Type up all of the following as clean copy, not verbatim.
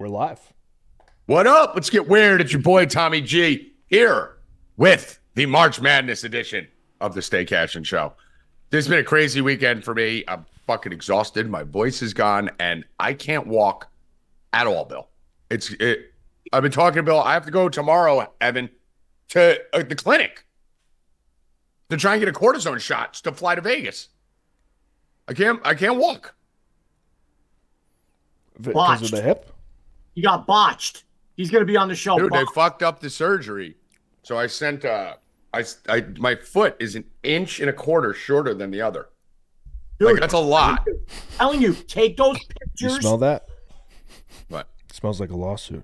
We're live. What up? Let's get weird. It's your boy Tommy G here with the March Madness edition of the Stay Cashin' Show. This has been a crazy weekend for me. I'm fucking exhausted. My voice is gone, and I can't walk at all, Bill. I've been talking to Bill. I have to go tomorrow, Evan, to the clinic to try and get a cortisone shot to fly to Vegas. I can't walk. Because of the hip? You got botched. He's going to be on the show. Dude, they fucked up the surgery. So I sent my foot is 1.25 inches shorter than the other. Dude, like, that's a lot. I'm telling you, take those You pictures. smell that? What? It smells like a lawsuit.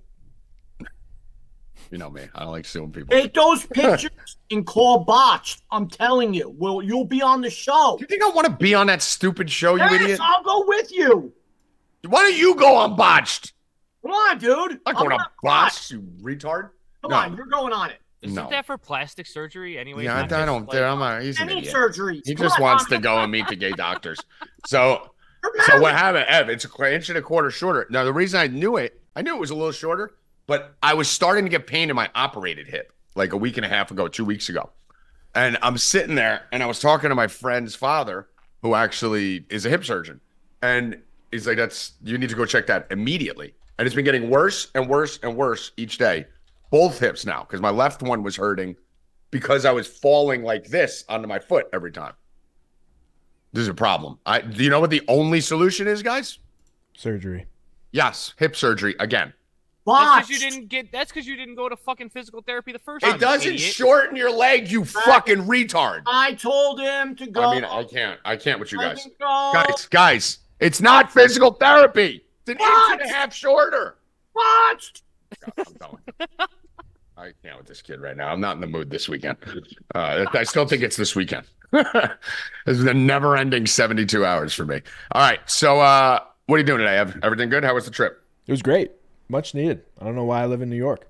You know me. I don't like suing people. Take those pictures and call botched. I'm telling you. Well, you'll be on the show. You think I want to be on that stupid show, you Yes, idiot? I'll go with you. Why don't you go on Botched? Come on, dude. I'm not going on Botched, you retard. Come on, you're going on it. Isn't that for plastic surgery anyway? Yeah, I don't. He's an Any idiot. surgeries. He Come just on, wants Tommy. to go and meet the gay doctors. So what happened, Ev? It's 1.25 inches shorter. Now, the reason I knew it was a little shorter, but I was starting to get pain in my operated hip like a week and a half ago, 2 weeks ago. And I'm sitting there, and I was talking to my friend's father, who actually is a hip surgeon. And he's like, you need to go check that immediately. And it's been getting worse and worse and worse each day. Both hips now, because my left one was hurting because I was falling like this onto my foot every time. This is a problem. Do you know what the only solution is, guys? Surgery. Yes, hip surgery again. Botched. That's because you didn't go to fucking physical therapy the first time. It doesn't idiot. shorten your leg, you fucking retard. I told him to go. I mean, I can't with you Let guys. him go. Guys, it's not physical therapy. It's 1.5 inches shorter. Botched. I'm going. I can't with this kid right now. I'm not in the mood this weekend. I still think it's this weekend. This is a never-ending 72 hours for me. All right, so what are you doing today, Ev? Everything good? How was the trip? It was great. Much needed. I don't know why I live in New York.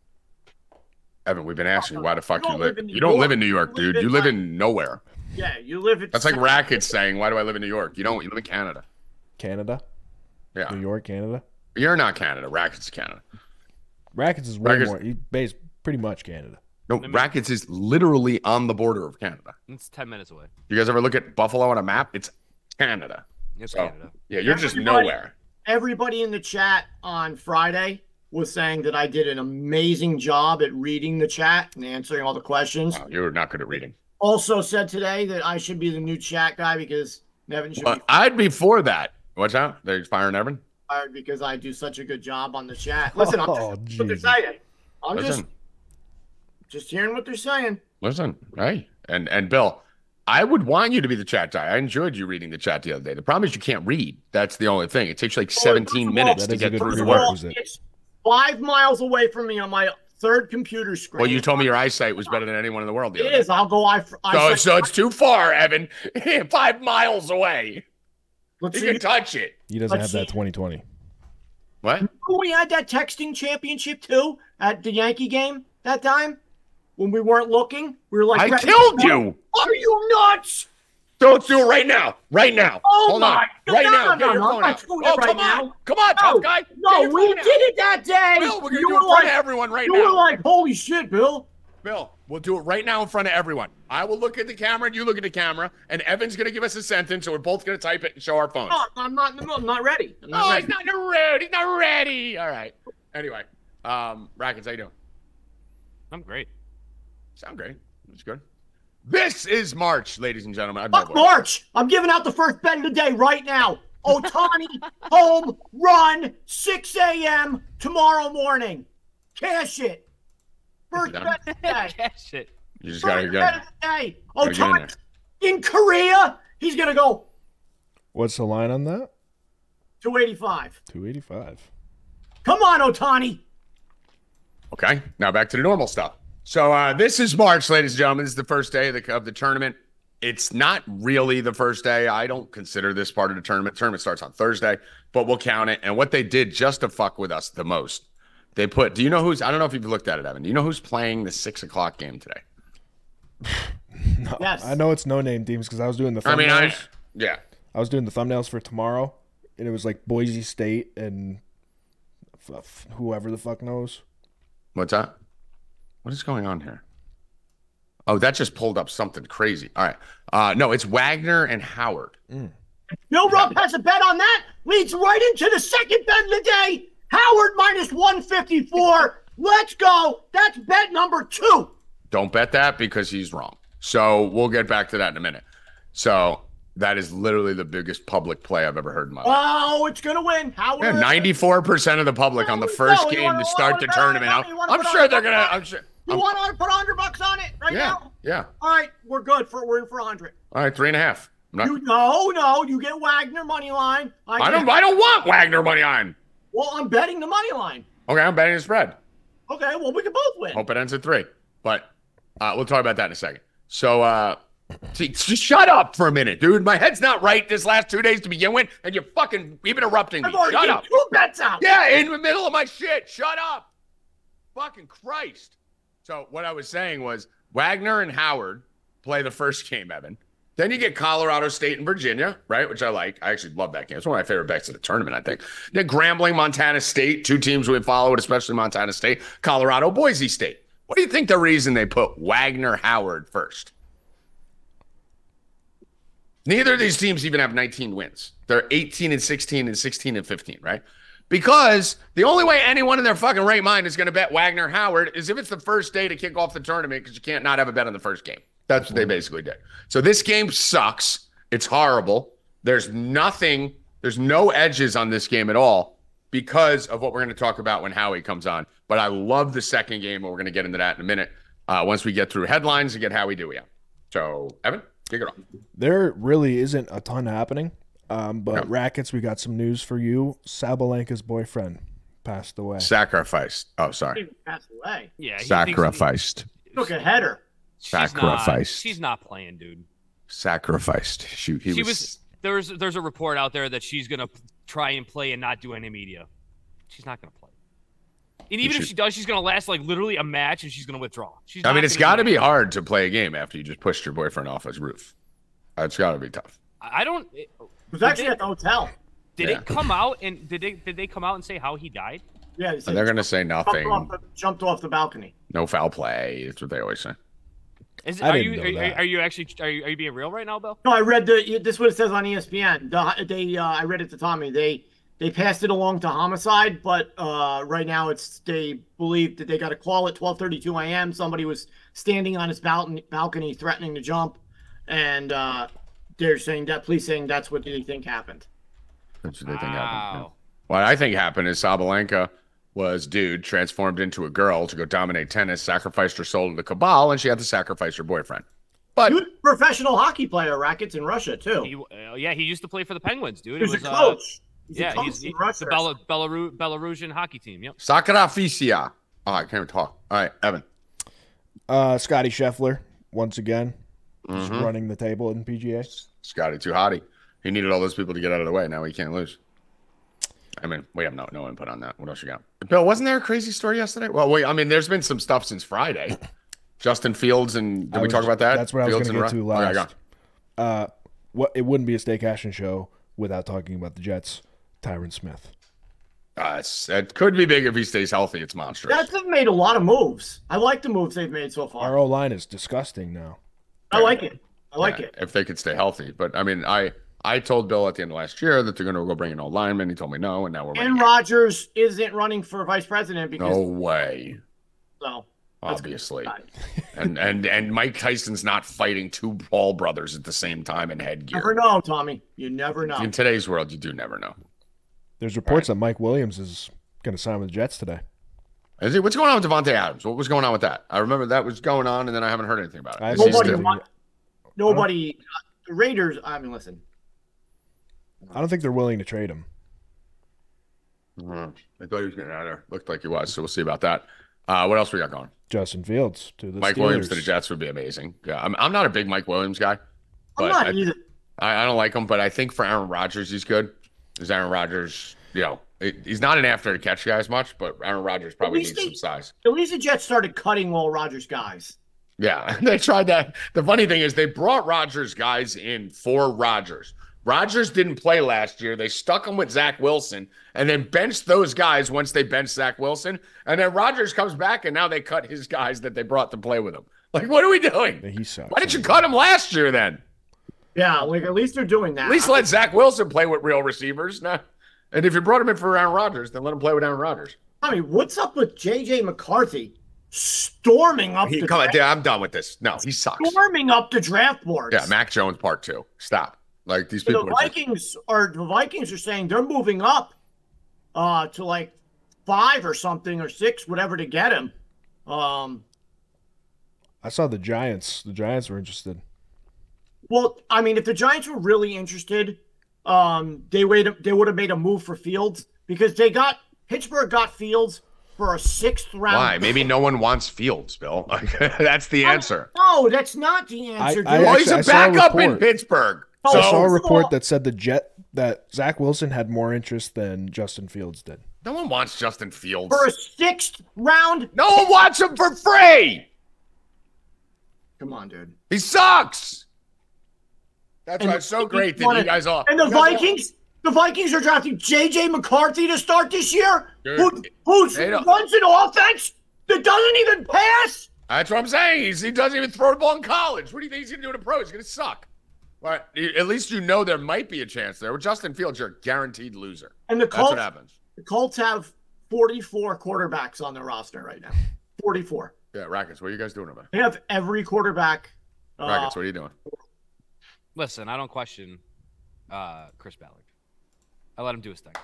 Evan, we've been asking you why the fuck you live. in New You don't live York. in New York, You live dude. in You live in nowhere. Yeah, you live at. That's like Rackets saying, why do I live in New York? You don't. You live in Canada. Canada? Yeah. New York, Canada? You're not Canada. Rackets is Canada. Rackets is way Rackets- more. He's based pretty much Canada. No, Rackets is literally on the border of Canada. It's 10 minutes away. You guys ever look at Buffalo on a map? It's Canada. It's So, Canada. yeah, you're just Everybody- nowhere. Everybody in the chat on Friday was saying that I did an amazing job at reading the chat and answering all the questions. Wow, you're not good at reading. Also said today that I should be the new chat guy because Nevin should be I'd be for that. What's that? They're firing Evan? fired because I do such a good job on the chat. Listen, I'm Oh, just what they're Jesus. saying. I'm Listen, just hearing what they're saying. listen. Hey, and Bill, I would want you to be the chat guy. I enjoyed you reading the chat the other day. The problem is you can't read. That's the only thing. It takes you like 17 minutes That to is a get good through the prerequisite. words. It's 5 miles away from me on my third computer screen. Well, you told me your eyesight was better than anyone in the world. The It other day. is. I'll go. So it's too far, Evan. 5 miles away. Let's You see. can touch it. He doesn't Let's have that see. 2020. What? We had that texting championship too at the Yankee game that time when we weren't looking. We were like, I ready to killed go. you. Are you nuts? Don't do it right now. Right now. Oh Hold my on. Right God. now. No, Get your no, I'm phone not out. doing Oh, it right come now. on. Come on, tough guy. Get No, your we phone did out. it that day. Bill, we're going to You do it were in front like- of everyone right You now. were like, holy shit, Bill. Bill, we'll do it right now in front of everyone. I will look at the camera and you look at the camera, and Evan's going to give us a sentence, and we're both going to type it and show our phones. No, I'm not in the mood. I'm not ready. I'm not Oh, ready. he's not ready. He's not ready. All right. Anyway, Rackets, how you doing? I'm great. Sound great. That's good. This is March, ladies and gentlemen. I'm Fuck March. I'm giving out the first bet of the day right now. Otani home run 6 a.m. tomorrow morning. Cash it. First Done? bet of the day. Cash it. You just got to First go. bet of the day. Gotta get in Otani in Korea. He's gonna go What's the line on that? 285. 285. Come on, Otani. Okay, now back to the normal stuff. So this is March, ladies and gentlemen. This is the first day of the tournament. It's not really the first day. I don't consider this part of the tournament. The tournament starts on Thursday, but we'll count it. And what they did just to fuck with us the most, they put, do you know who's, I don't know if you've looked at it, Evan. Do you know who's playing the 6 o'clock game today? No, Yes. I know it's no name teams because I was doing the thumbnails. I mean, I was doing the thumbnails for tomorrow, and it was like Boise State and whoever the fuck knows. What's that? What is going on here? Oh, that just pulled up something crazy. All right. No, it's Wagner and Howard. Bill Rupp has a bet on that. Leads right into the second bet of the day. Howard minus 154. Let's go. That's bet number 2. Don't bet that because he's wrong. So we'll get back to that in a minute. So that is literally the biggest public play I've ever heard in my life. Oh, it's going to win. Howard. Yeah, 94% of the public on the first game to start the tournament. I'm sure they're going to. I'm sure. You want to put $100 on it right now? Yeah. All right, we're good. We're in for 100. All right, 3.5. No, you get Wagner money line. I don't want Wagner money line. Well, I'm betting the money line. Okay, I'm betting the spread. Okay, well, we can both win. Hope it ends at 3. But we'll talk about that in a second. So, just shut up for a minute, dude. My head's not right this last 2 days to begin with, and you're fucking even interrupting me. I've already Shut up. 2 bets out. Yeah, in the middle of my shit. Shut up. Fucking Christ. So what I was saying was Wagner and Howard play the first game, Evan. Then you get Colorado State and Virginia, right? Which I like. I actually love that game. It's one of my favorite bets of the tournament, I think. Then Grambling, Montana State, 2 teams we followed, especially Montana State. Colorado, Boise State. What do you think the reason they put Wagner Howard first? Neither of these teams even have 19 wins. They're 18 and 16 and 16 and 15, right? Because the only way anyone in their fucking right mind is going to bet Wagner Howard is if it's the first day to kick off the tournament because you can't not have a bet on the first game. That's what they basically did. So this game sucks. It's horrible. There's no edges on this game at all because of what we're going to talk about when Howie comes on. But I love the second game, and we're going to get into that in a minute once we get through headlines and get Howie Dewey out. So, Evan, kick it off. There really isn't a ton happening. But Rackets, we got some news for you. Sabalenka's boyfriend passed away. Sacrificed. Oh, sorry. He passed away. Yeah, Sacrificed. Took a header. Sacrificed. She's not playing, dude. Sacrificed. Shoot, he was. There's a report out there that she's gonna try and play and not do any media. She's not gonna play. And even if she does, she's gonna last like literally a match and she's gonna withdraw. I mean, it's got to be hard to play a game after you just pushed your boyfriend off his roof. It's got to be tough. I don't. It was actually at the hotel. Did it come out and did they come out and say how he died? Yeah, they're gonna say nothing. Jumped off the balcony. No foul play. That's what they always say. Are you actually being real right now, Bill? No, I read this is what it says on ESPN. I read it to Tommy. They passed it along to homicide, but right now they believe that they got a call at 12:32 a.m. Somebody was standing on his balcony threatening to jump, and they're saying that police saying that's what they think happened. That's what they think happened. Yeah. What I think happened is Sabalenka was transformed into a girl to go dominate tennis, sacrificed her soul to the cabal, and she had to sacrifice her boyfriend. But he was a professional hockey player, Rackets in Russia too. He used to play for the Penguins, dude. He was a coach. He's the Belarusian hockey team. Yep. Sakraficia. Oh, I can't even talk. All right, Evan. Scotty Scheffler once again, just running the table in PGA. Scotty too hottie. He needed all those people to get out of the way. Now he can't lose. I mean, we have no input on that. What else you got? Bill, wasn't there a crazy story yesterday? Well, wait, I mean, there's been some stuff since Friday. Justin Fields and did we talk about that? That's what I was going to get to last. Okay, it wouldn't be a Steak Action show without talking about the Jets. Tyron Smith. It could be big if he stays healthy. It's monstrous. Jets have made a lot of moves. I like the moves they've made so far. Our O-line is disgusting now. I like it. I like it. If they could stay healthy. But, I mean, I told Bill at the end of last year that they're going to go bring in old lineman. He told me no, and now we're Aaron Rodgers isn't running for vice president because no way. So obviously, and Mike Tyson's not fighting 2 Paul brothers at the same time in headgear. Never know, Tommy. You never know. In today's world, you do never know. There's reports that Mike Williams is going to sign with the Jets today. Is he? What's going on with Devontae Adams? What was going on with that? I remember that was going on, and then I haven't heard anything about it. Nobody. The Raiders. I mean, listen. I don't think they're willing to trade him. I thought he was getting out of there. Looked like he was, so we'll see about that. What else we got going? Justin Fields to the Mike Steelers. Williams to the Jets would be amazing. Yeah, I'm not a big Mike Williams guy. I'm not either. I don't like him, but I think for Aaron Rodgers, he's good. Because Aaron Rodgers, he's not an after-the-catch guy as much, but Aaron Rodgers probably needs some size. At least the Jets started cutting all Rodgers guys. Yeah, they tried that. The funny thing is they brought Rodgers guys in for Rodgers. Rodgers didn't play last year. They stuck him with Zach Wilson and then benched those guys once they benched Zach Wilson. And then Rodgers comes back and now they cut his guys that they brought to play with him. Like, what are we doing? He sucks. Why didn't you cut him last year then? Yeah, like at least they're doing that. At least let Zach Wilson play with real receivers. Nah. And if you brought him in for Aaron Rodgers, then let him play with Aaron Rodgers. Tommy, what's up with J.J. McCarthy storming up the Come on, dude, I'm done with this. No, he sucks. storming up the draft boards? Yeah, Mac Jones part 2. Stop. Like these So people. the Vikings are saying they're moving up to like 5 or something or 6, whatever, to get him. I saw the Giants. The Giants were interested. Well, I mean, if the Giants were really interested, they would have made a move for Fields because Pittsburgh got Fields for a 6th round. Why? Maybe no one wants Fields, Bill. That's the answer. No, that's not the answer. Well, he's a backup in Pittsburgh. I So saw a report that said that Zach Wilson had more interest than Justin Fields did. no one wants Justin Fields. For a 6th round? No one wants him for free. Come on, dude. He sucks. That's And why it's so you great that wanna- you guys all. And the you guys all- Vikings are drafting J.J. McCarthy to start this year, Dude, who they don't- runs an offense that doesn't even pass. That's what I'm saying. He doesn't even throw the ball in college. What do you think he's going to do in a pro? He's going to suck. But at least you know there might be a chance there. With Justin Fields, you're a guaranteed loser. And the That's what Colts, happens. the Colts have 44 quarterbacks on their roster right now. 44. Yeah, Rackets, what are you guys doing about it? They have every quarterback. Rackets, what are you doing? Listen, I don't question Chris Ballard. I let him do his thing.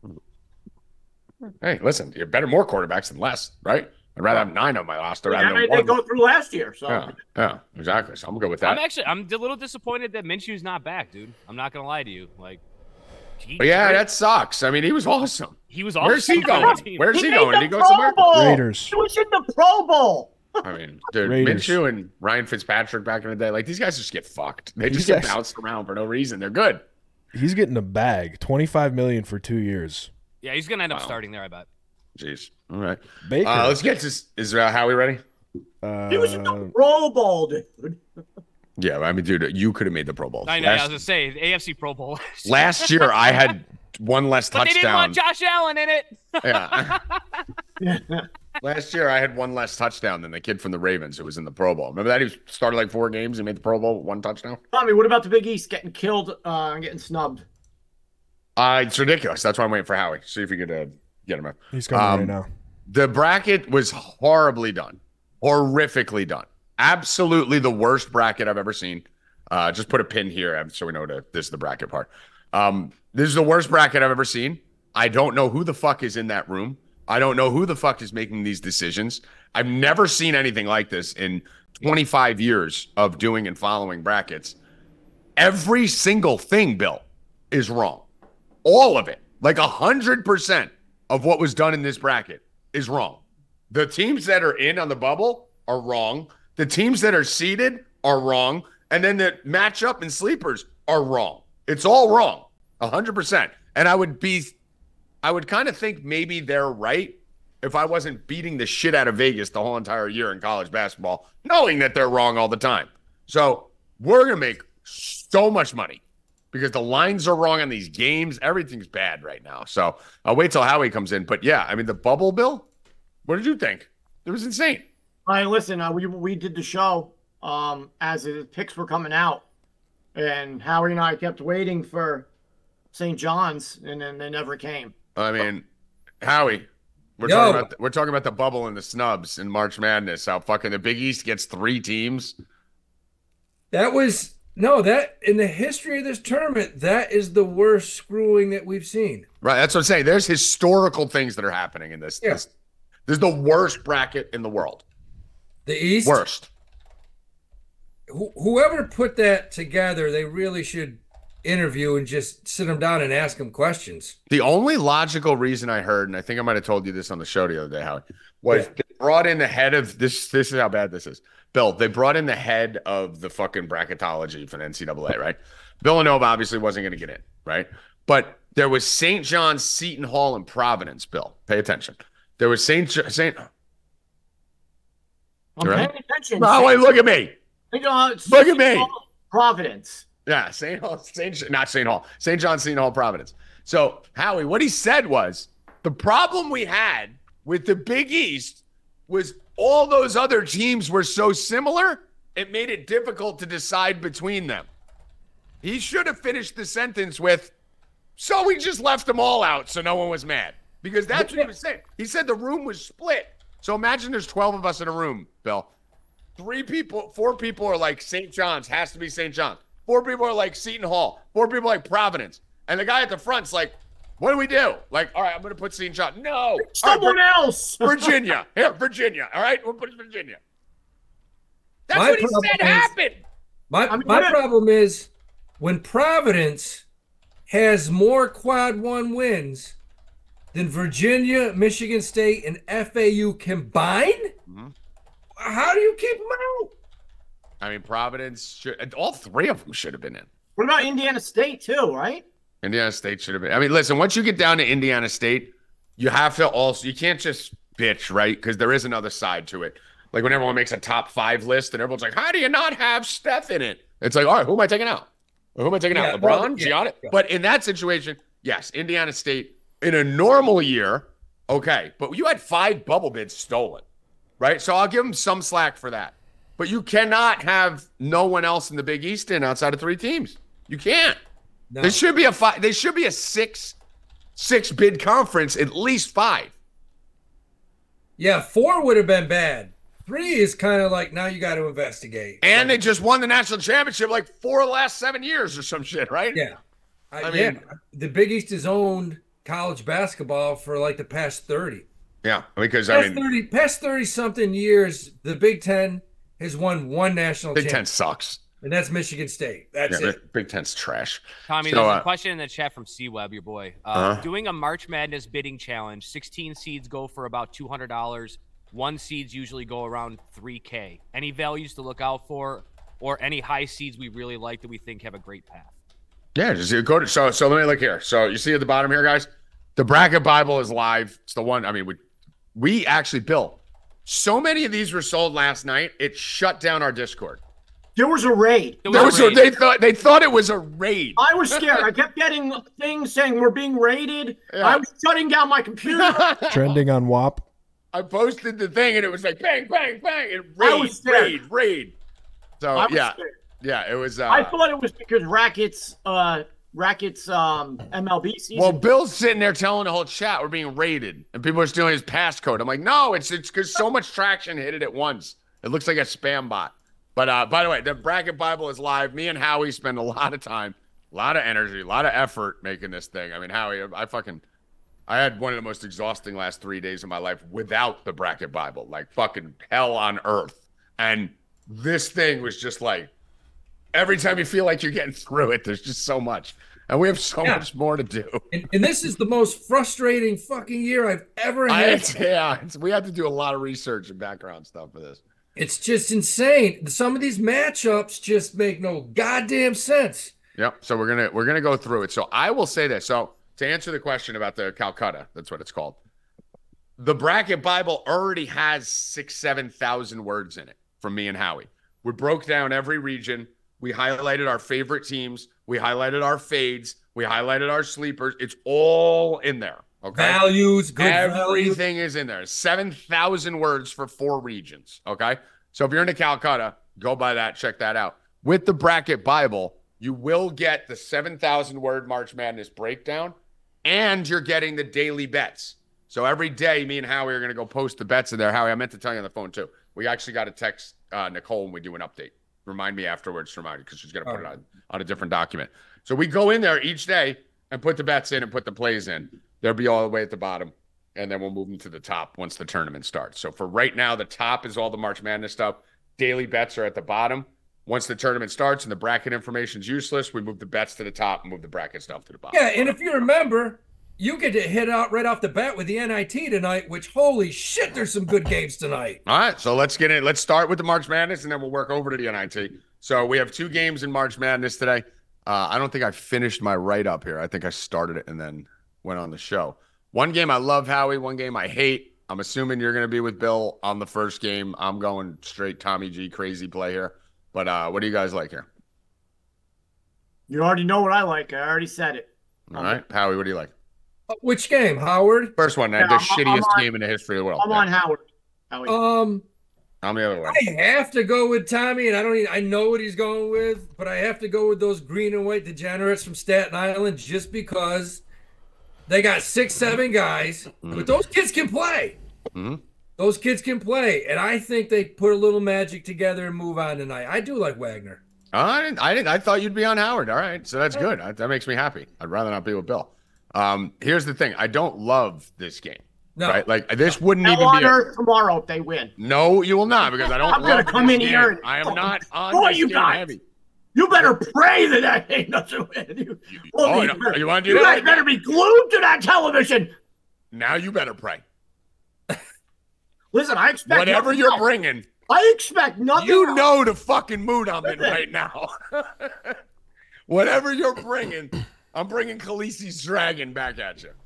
Hey, listen, you're better more quarterbacks than less, right? I'd rather have 9 on my roster rather How than many did they one. go through last year? So Yeah, exactly. So I'm good with that. I'm a little disappointed that Minshew's not back, dude. I'm not gonna lie to you. Like, But yeah, that sucks. I mean, he was awesome. he was awesome. Where's he on the going? team. Where's he made going? the Did he go Pro somewhere? Bowl. Raiders. He was in the Pro Bowl. I mean, dude, Raiders. Minshew and Ryan Fitzpatrick back in the day, like these guys just get fucked. They just These get guys- bounced around for no reason. They're good. He's getting a bag, $25 million for 2 years. Yeah, he's gonna end up Wow. starting there, I bet. Jeez. All right. Baker. Let's get to. Is Howie ready? He was in the Pro Bowl, dude. Yeah, I mean, dude, you could have made the Pro Bowl. I know. I was gonna say the AFC Pro Bowl. Last year, I had one less But they didn't touchdown. want Josh Allen in it. Yeah. Last year, I had one less touchdown than the kid from the Ravens who was in the Pro Bowl. Remember that? He started like 4 games and made the Pro Bowl with 1 touchdown? Tommy, what about the Big East getting killed and getting snubbed? It's ridiculous. That's why I'm waiting for Howie. See if we could get him up. He's coming right now. The bracket was horribly done. Horrifically done. Absolutely the worst bracket I've ever seen. Just put a pin here so we know this is the bracket part. This is the worst bracket I've ever seen. I don't know who the fuck is in that room. I don't know who the fuck is making these decisions. I've never seen anything like this in 25 years of doing and following brackets. Every single thing, Bill, is wrong. All of it. Like 100% of what was done in this bracket is wrong. The teams that are in on the bubble are wrong. The teams that are seeded are wrong. And then the matchup and sleepers are wrong. It's all wrong. 100%. And I would kind of think maybe they're right if I wasn't beating the shit out of Vegas the whole entire year in college basketball, knowing that they're wrong all the time. So we're going to make so much money because the lines are wrong on these games. Everything's bad right now. So I'll wait till Howie comes in. But yeah, I mean, the bubble, Bill, what did you think? It was insane. All right, listen, we did the show as the picks were coming out, and Howie and I kept waiting for St. John's, and then they never came. I mean, Howie, we're talking about the bubble and the snubs in March Madness. How fucking the Big East gets 3 teams. That in the history of this tournament, that is the worst screwing that we've seen. Right, that's what I'm saying. There's historical things that are happening in this. Yeah. This is the worst bracket in the world. The East, Worst. Whoever put that together, they really should interview and just sit them down and ask them questions. The only logical reason I heard, and I think I might have told you this on the show the other day, Howie, was they brought in the head of this. This is how bad this is. Bill, they brought in the head of the fucking bracketology for the NCAA, right? Villanova obviously wasn't going to get in, right? But there was St. John's, Seton Hall, and Providence, Bill. Pay attention. There was St. I'm Right. paying attention. No, wait, look at me. Look Look at me. Providence. Yeah, not St. Hall, St. John, St. Hall, Providence. So Howie, what he said was the problem we had with the Big East was all those other teams were so similar, it made it difficult to decide between them. He should have finished the sentence with, so we just left them all out so no one was mad. Because that's what he was saying. He said the room was split. So imagine there's 12 of us in a room, Bill. 4 people are like St. John's, has to be St. John's. 4 people are like Seton Hall. 4 people are like Providence. And the guy at the front's like, what do we do? Like, all right, I'm going to put St. John. No. Someone else. Virginia. Here, Virginia. All right, we'll put Virginia. That's what he said happened. My problem is when Providence has more quad 1 wins than Virginia, Michigan State, and FAU combined, how do you keep them out? I mean, Providence all 3 of them should have been in. What about Indiana State too, right? Indiana State should have been. I mean, listen, once you get down to Indiana State, you have to also, you can't just bitch, right? Because there is another side to it. Like when everyone makes a top 5 list and everyone's like, how do you not have Steph in it? It's like, all right, who am I taking out? Who am I taking out? LeBron? Giannis? Yeah. But in that situation, yes, Indiana State in a normal year, okay. But you had 5 bubble bids stolen, right? So I'll give them some slack for that. But you cannot have no one else in the Big East in outside of 3 teams. You can't. No. There should be a 6 bid conference, at least 5. Yeah, 4 would have been bad. 3 is kind of like now you got to investigate. And they just won the national championship like 4 of the last 7 years or some shit, right? Yeah. I mean, the Big East has owned college basketball for like the past 30. Yeah, because past 30 something years, the Big Ten has won 1 national championship. Big Ten sucks. And that's Michigan State. That's it. Big Ten's trash. Tommy, there's a question in the chat from C-Web, your boy. Doing a March Madness bidding challenge, 16 seeds go for about $200. 1 seeds usually go around $3K. Any values to look out for, or any high seeds we really like that we think have a great path? Yeah, just go to so let me look here. So you see at the bottom here, guys, the Bracket Bible is live. It's the one. I mean, we actually, Bill, so many of these were sold last night. It shut down our Discord. There was a raid. They thought it was a raid. I was scared. I kept getting things saying we're being raided. Yeah. I was shutting down my computer. Trending on WAP. I posted the thing and it was like bang, bang, bang, and raid. So yeah, it was. I thought it was because Rackets MLB season. Well, Bill's sitting there telling the whole chat we're being raided and people are stealing his passcode. I'm like, no, it's because so much traction hit it at once. It looks like a spam bot. But by the way, the Bracket Bible is live. Me and Howie spend a lot of time, a lot of energy, a lot of effort making this thing. I mean, Howie, I had one of the most exhausting last 3 days of my life without the Bracket Bible, like fucking hell on earth. And this thing was just like, every time you feel like you're getting through it, there's just so much. And we have so much more to do. And this is the most frustrating fucking year I've ever had. We have to do a lot of research and background stuff for this. It's just insane. Some of these matchups just make no goddamn sense. Yep. So we're gonna go through it. So I will say this. So to answer the question about the Calcutta, that's what it's called. The Bracket Bible already has 6,000-7,000 words in it from me and Howie. We broke down every region. We highlighted our favorite teams. We highlighted our fades. We highlighted our sleepers. It's all in there. Okay. Values, everything is in there. 7,000 words for 4 regions. Okay. So if you're into Calcutta, go by that. Check that out. With the Bracket Bible, you will get the 7,000 word March Madness breakdown, and you're getting the daily bets. So every day, me and Howie are going to go post the bets in there. Howie, I meant to tell you on the phone too. We actually got to text Nicole when we do an update. Remind me afterwards to remind you because she's going to put it on a different document. So we go in there each day and put the bets in and put the plays in. They'll be all the way at the bottom, and then we'll move them to the top once the tournament starts. So for right now, the top is all the March Madness stuff. Daily bets are at the bottom. Once the tournament starts and the bracket information is useless, we move the bets to the top and move the bracket stuff to the bottom. Yeah, and if you remember, you get to hit out right off the bat with the NIT tonight, which, holy shit, there's some good games tonight. All right, so let's get in. Let's start with the March Madness, and then we'll work over to the NIT. So we have 2 games in March Madness today. I don't think I finished my write-up here. I think I started it and then went on the show. One game I love, Howie. One game I hate. I'm assuming you're going to be with Bill on the first game. I'm going straight Tommy G crazy play here. But what do you guys like here? You already know what I like. I already said it. All right, Howie, what do you like? Which game, Howard? First one, the shittiest game in the history of the world. I'm on Howard. Howie. I'm the other way. I have to go with Tommy, and I know what he's going with, but I have to go with those green and white degenerates from Staten Island just because they got 6, 7 guys, but those kids can play. Those kids can play, and I think they put a little magic together and move on tonight. I do like Wagner. I thought you'd be on Howard. All right, so that's good. That makes me happy. I'd rather not be with Bill. Here's the thing. I don't love this game. No. Right? Like this wouldn't even be on tomorrow if they win. No, you will not, because I don't. I'm gonna come in here. And, I am not on this game heavy. You better pray that game doesn't win. You want to do that? You guys better be glued to that television. Now you better pray. Listen, I expect whatever you're bringing. I expect nothing. You know the fucking mood I'm in right now. Whatever you're bringing, I'm bringing Khaleesi's dragon back at you.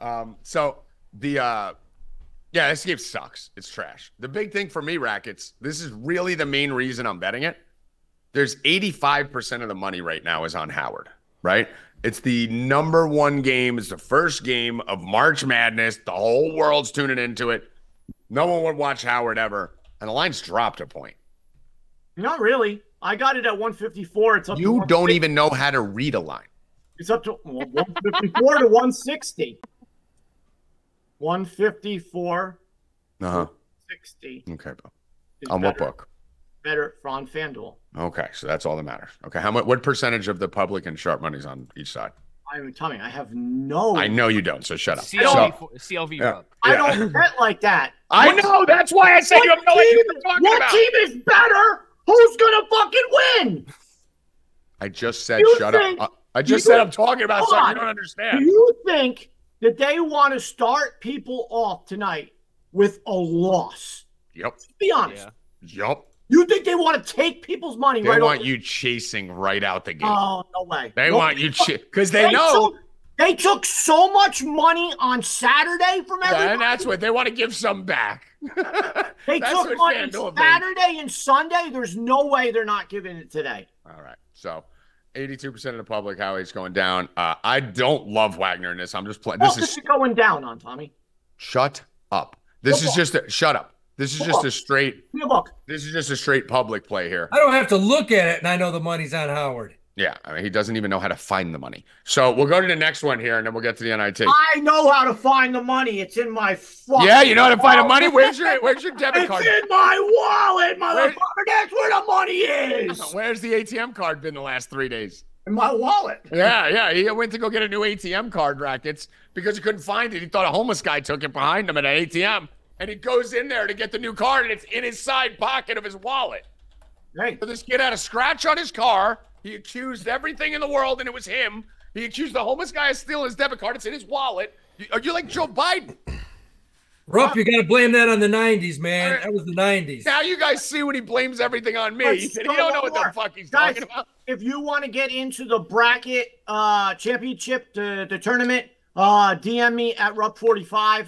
This game sucks. It's trash. The big thing for me, Rackets, this is really the main reason I'm betting it. There's 85% of the money right now is on Howard, right? It's the number 1 game. It's the first game of March Madness. The whole world's tuning into it. No one would watch Howard ever. And the line's dropped a point. Not really. I got it at 154. It's up. You don't even know how to read a line. It's up to 154 to 160. 154. 60. Okay, Bill. On what book? Better on FanDuel. Okay, so that's all that matters. Okay, what percentage of the public and sharp money's on each side? I'm telling you, I have no. I know you don't, so shut up. CLV book. I don't bet like that. I know. That's why I said you have no idea what you're talking about. What team is better? Who's gonna fucking win? I just said shut up. I just said I'm talking about something you don't understand. Do you think that they want to start people off tonight with a loss? Yep. Let's be honest. Yeah. Yep. You think they want to take people's money right They want you chasing right out the gate. Oh, no way. They want you because they know. They took so much money on Saturday from everybody. And that's what they want to give some back. They took money on Saturday and Sunday. There's no way they're not giving it today. All right. So 82% of the public, Howie's going down. I don't love Wagner in this. I'm just playing. This is going down on Tommy. Shut up. This is just shut up. This is just a straight. This is just a straight public play here. I don't have to look at it, and I know the money's on Howard. Yeah, I mean, he doesn't even know how to find the money. So we'll go to the next one here, and then we'll get to the NIT. I know how to find the money. It's in my fucking Yeah, you know how to find the money? Where's your debit card? It's in my wallet, motherfucker. That's where the money is. Where's the ATM card been the last 3 days? In my wallet. Yeah. He went to go get a new ATM card, Rackets, because he couldn't find it. He thought a homeless guy took it behind him at an ATM. And he goes in there to get the new card, and it's in his side pocket of his wallet. Right. So this kid had a scratch on his car. He accused everything in the world, and it was him. He accused the homeless guy of stealing his debit card. It's in his wallet. Are you like Joe Biden? Rupp, you got to blame that on the 90s, man. That was the 90s. Now you guys see when he blames everything on me. He don't know what the fuck he's talking about. If you want to get into the bracket championship, the tournament, DM me at Rupp45.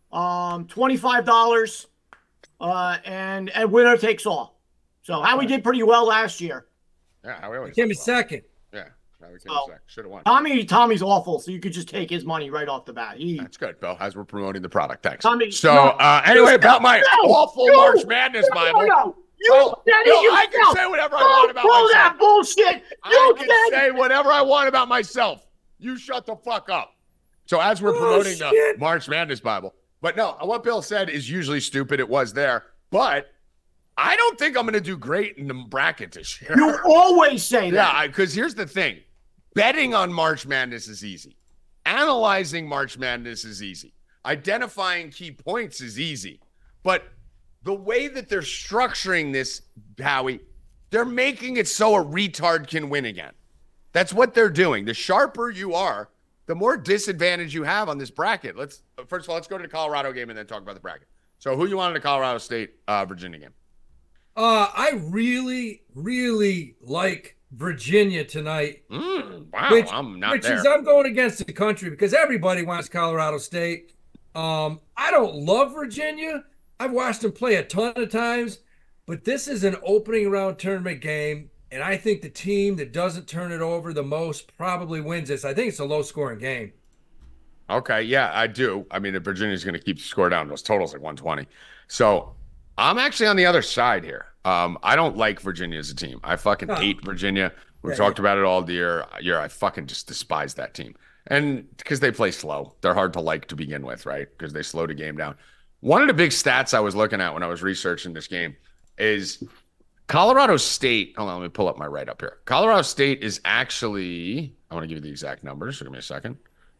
$25, and winner takes all. So Howie did pretty well last year. Yeah, Howie always came in second. Yeah, Howie came in second. Should have won. Tommy's awful, so you could just take his money right off the bat. That's good, Bill, as we're promoting the product. Thanks. Tommy, anyway, about my awful March Madness Bible. I can say whatever I want about myself. That bullshit. I can say whatever I want about myself. You shut the fuck up. So as we're promoting the March Madness Bible. But no, what Bill said is usually stupid. It was there. But I don't think I'm going to do great in the bracket this year. You always say that. Yeah, because here's the thing. Betting on March Madness is easy. Analyzing March Madness is easy. Identifying key points is easy. But the way that they're structuring this, Howie, they're making it so a retard can win again. That's what they're doing. The sharper you are, the more disadvantage you have on this bracket. First of all, let's go to the Colorado game and then talk about the bracket. So who you want in the Colorado State Virginia game? I really, really like Virginia tonight. Wow, I'm going against the country because everybody wants Colorado State. I don't love Virginia. I've watched them play a ton of times, but this is an opening round tournament game, and I think the team that doesn't turn it over the most probably wins this. I think it's a low-scoring game. Okay, yeah, I do. I mean, if Virginia's going to keep the score down, those totals like 120. So I'm actually on the other side here. I don't like Virginia as a team. I fucking hate Virginia. We've talked about it all year. I fucking just despise that team. And because they play slow. They're hard to like to begin with, right? Because they slow the game down. One of the big stats I was looking at when I was researching this game is Colorado State. Hold on, let me pull up my write-up here. Colorado State is actually, I want to give you the exact numbers, so give me a second.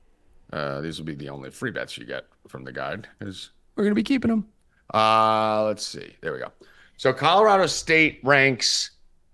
These will be the only free bets you get from the guide, because we're going to be keeping them. Let's see. There we go. So Colorado State ranks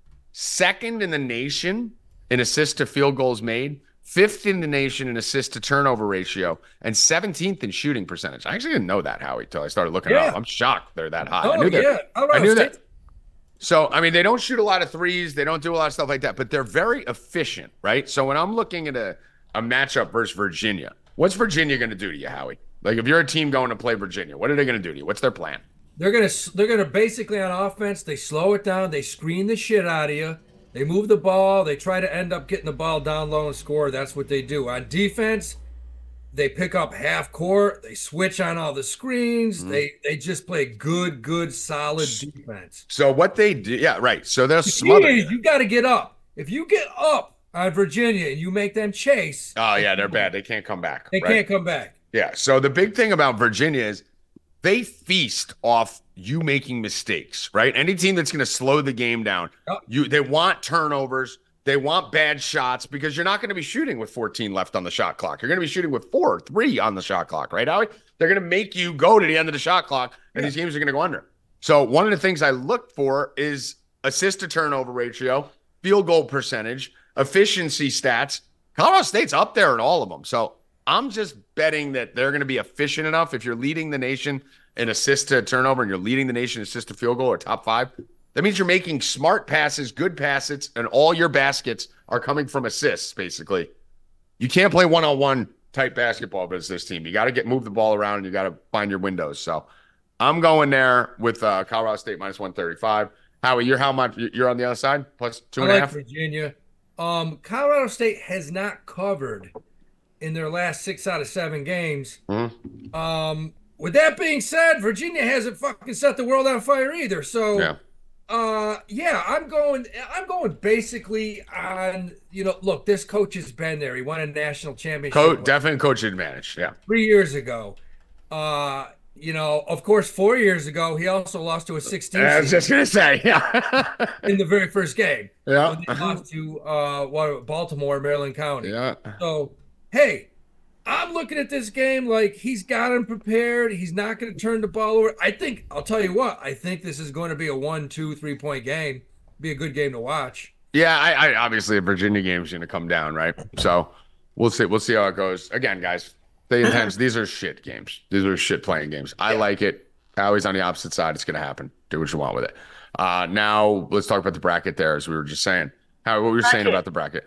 2nd in the nation in assists to field goals made, 5th in the nation in assist to turnover ratio, and 17th in shooting percentage. I actually didn't know that, Howie, until I started looking it up. I'm shocked they're that high. Oh, I knew that. So, I mean, they don't shoot a lot of threes. They don't do a lot of stuff like that, but they're very efficient, right? So when I'm looking at a matchup versus Virginia, what's Virginia going to do to you, Howie? Like, if you're a team going to play Virginia, what are they going to do to you? What's their plan? They're gonna basically on offense, they slow it down, they screen the shit out of you, they move the ball, they try to end up getting the ball down low and score. That's what they do. On defense, they pick up half court, they switch on all the screens, they just play good, solid defense. So what they do, yeah, right. So they're smothered. You got to get up. If you get up on Virginia and you make them chase, oh yeah, they're bad. They can't come back. They can't come back. Yeah. So the big thing about Virginia is they feast off you making mistakes, right? Any team that's going to slow the game down, they want turnovers, they want bad shots, because you're not going to be shooting with 14 left on the shot clock. You're going to be shooting with 3 on the shot clock, right, Howie? They're going to make you go to the end of the shot clock, and these games are going to go under. So one of the things I look for is assist to turnover ratio, field goal percentage, efficiency stats. Colorado State's up there in all of them. So I'm just betting that they're going to be efficient enough. If you're leading the nation in assist to turnover and you're leading the nation in assist to field goal or top 5, that means you're making smart passes, good passes, and all your baskets are coming from assists, basically. You can't play one-on-one type basketball against this team. You got to move the ball around, and you got to find your windows. So I'm going there with Colorado State minus 135. Howie, you're how much? You're on the other side, plus 2.5? Virginia. Colorado State has not covered in their last 6 out of 7 games. Mm-hmm. With that being said, Virginia hasn't fucking set the world on fire either. So, I'm going basically on, look, this coach has been there. He won a national championship. Definitely coach advantage. Yeah. 3 years ago. Of course, 4 years ago, he also lost to a 16 I was just going to say, yeah. in the very first game. Yeah. When they lost to Baltimore, Maryland County. Yeah. So, hey, I'm looking at this game like he's got him prepared. He's not going to turn the ball over. I'll tell you what, I think this is going to be a 1, 2, 3 point game. Be a good game to watch. Yeah, I obviously a Virginia game is going to come down, right? So we'll see how it goes. Again, guys, stay intense. These are shit games. These are shit playing games. I like it. Howie's on the opposite side. It's going to happen. Do what you want with it. Now let's talk about the bracket there, as we were just saying. Howie, what were you saying about the bracket?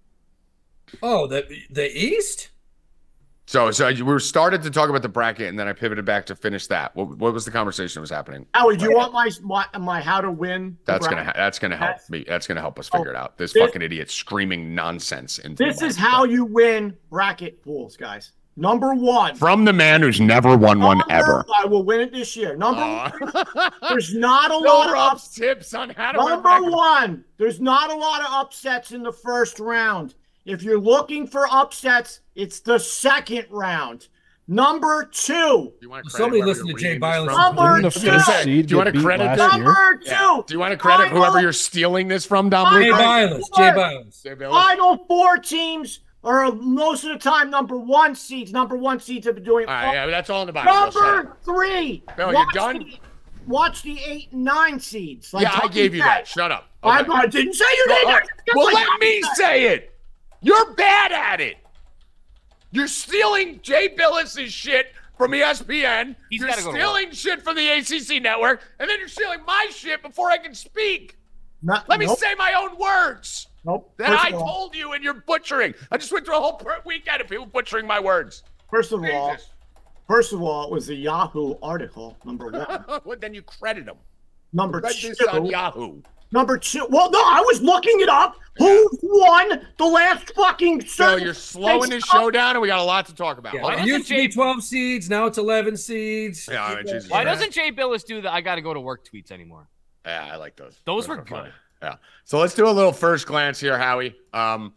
Oh, the East? So we started to talk about the bracket, and then I pivoted back to finish that. What was the conversation that was happening? Howie, do you want my how to win? That's gonna help me. That's gonna help us figure it out. This fucking idiot screaming nonsense. This is how you win bracket pools, guys. Number 1, from the man who's never won one ever. I will win it this year. Number 1, there's not a lot lot of tips on how to win. Number 1, there's not a lot of upsets in the first round. If you're looking for upsets, it's the second round. Number 2. Somebody listen to Jay Byron. Number 2. Do you want to credit this? Number 2. Yeah. Do you want to credit whoever you're stealing this from, Dominic? Jay Byron. Final 4 teams are most of the time number 1 seeds. Number 1 seeds have been doing. All right, yeah, that's all in the Bible. Number 3. Bill, you're done. Watch the 8 and 9 seeds. I gave you that. Shut up. Okay. I didn't say you did. Well, let me say it. You're bad at it. You're stealing Jay Billis's shit from ESPN. You're stealing shit from the ACC network, and then you're stealing my shit before I can speak. Let me say my own words. That I told you, and you're butchering. I just went through a whole weekend of people butchering my words. First of all, it was a Yahoo article, number 1. Well, then you credit them. Number 2. This on Yahoo. Number 2. Well, no, I was looking it up. Who won the last fucking So you're slowing this show down, and we got a lot to talk about. Yeah, it used to be 12 seeds. Now it's 11 seeds. Yeah, I mean, Jesus. Why doesn't Jay Billis do the I got to go to work tweets anymore? Yeah, I like those. Those were good. Yeah. So let's do a little first glance here, Howie. The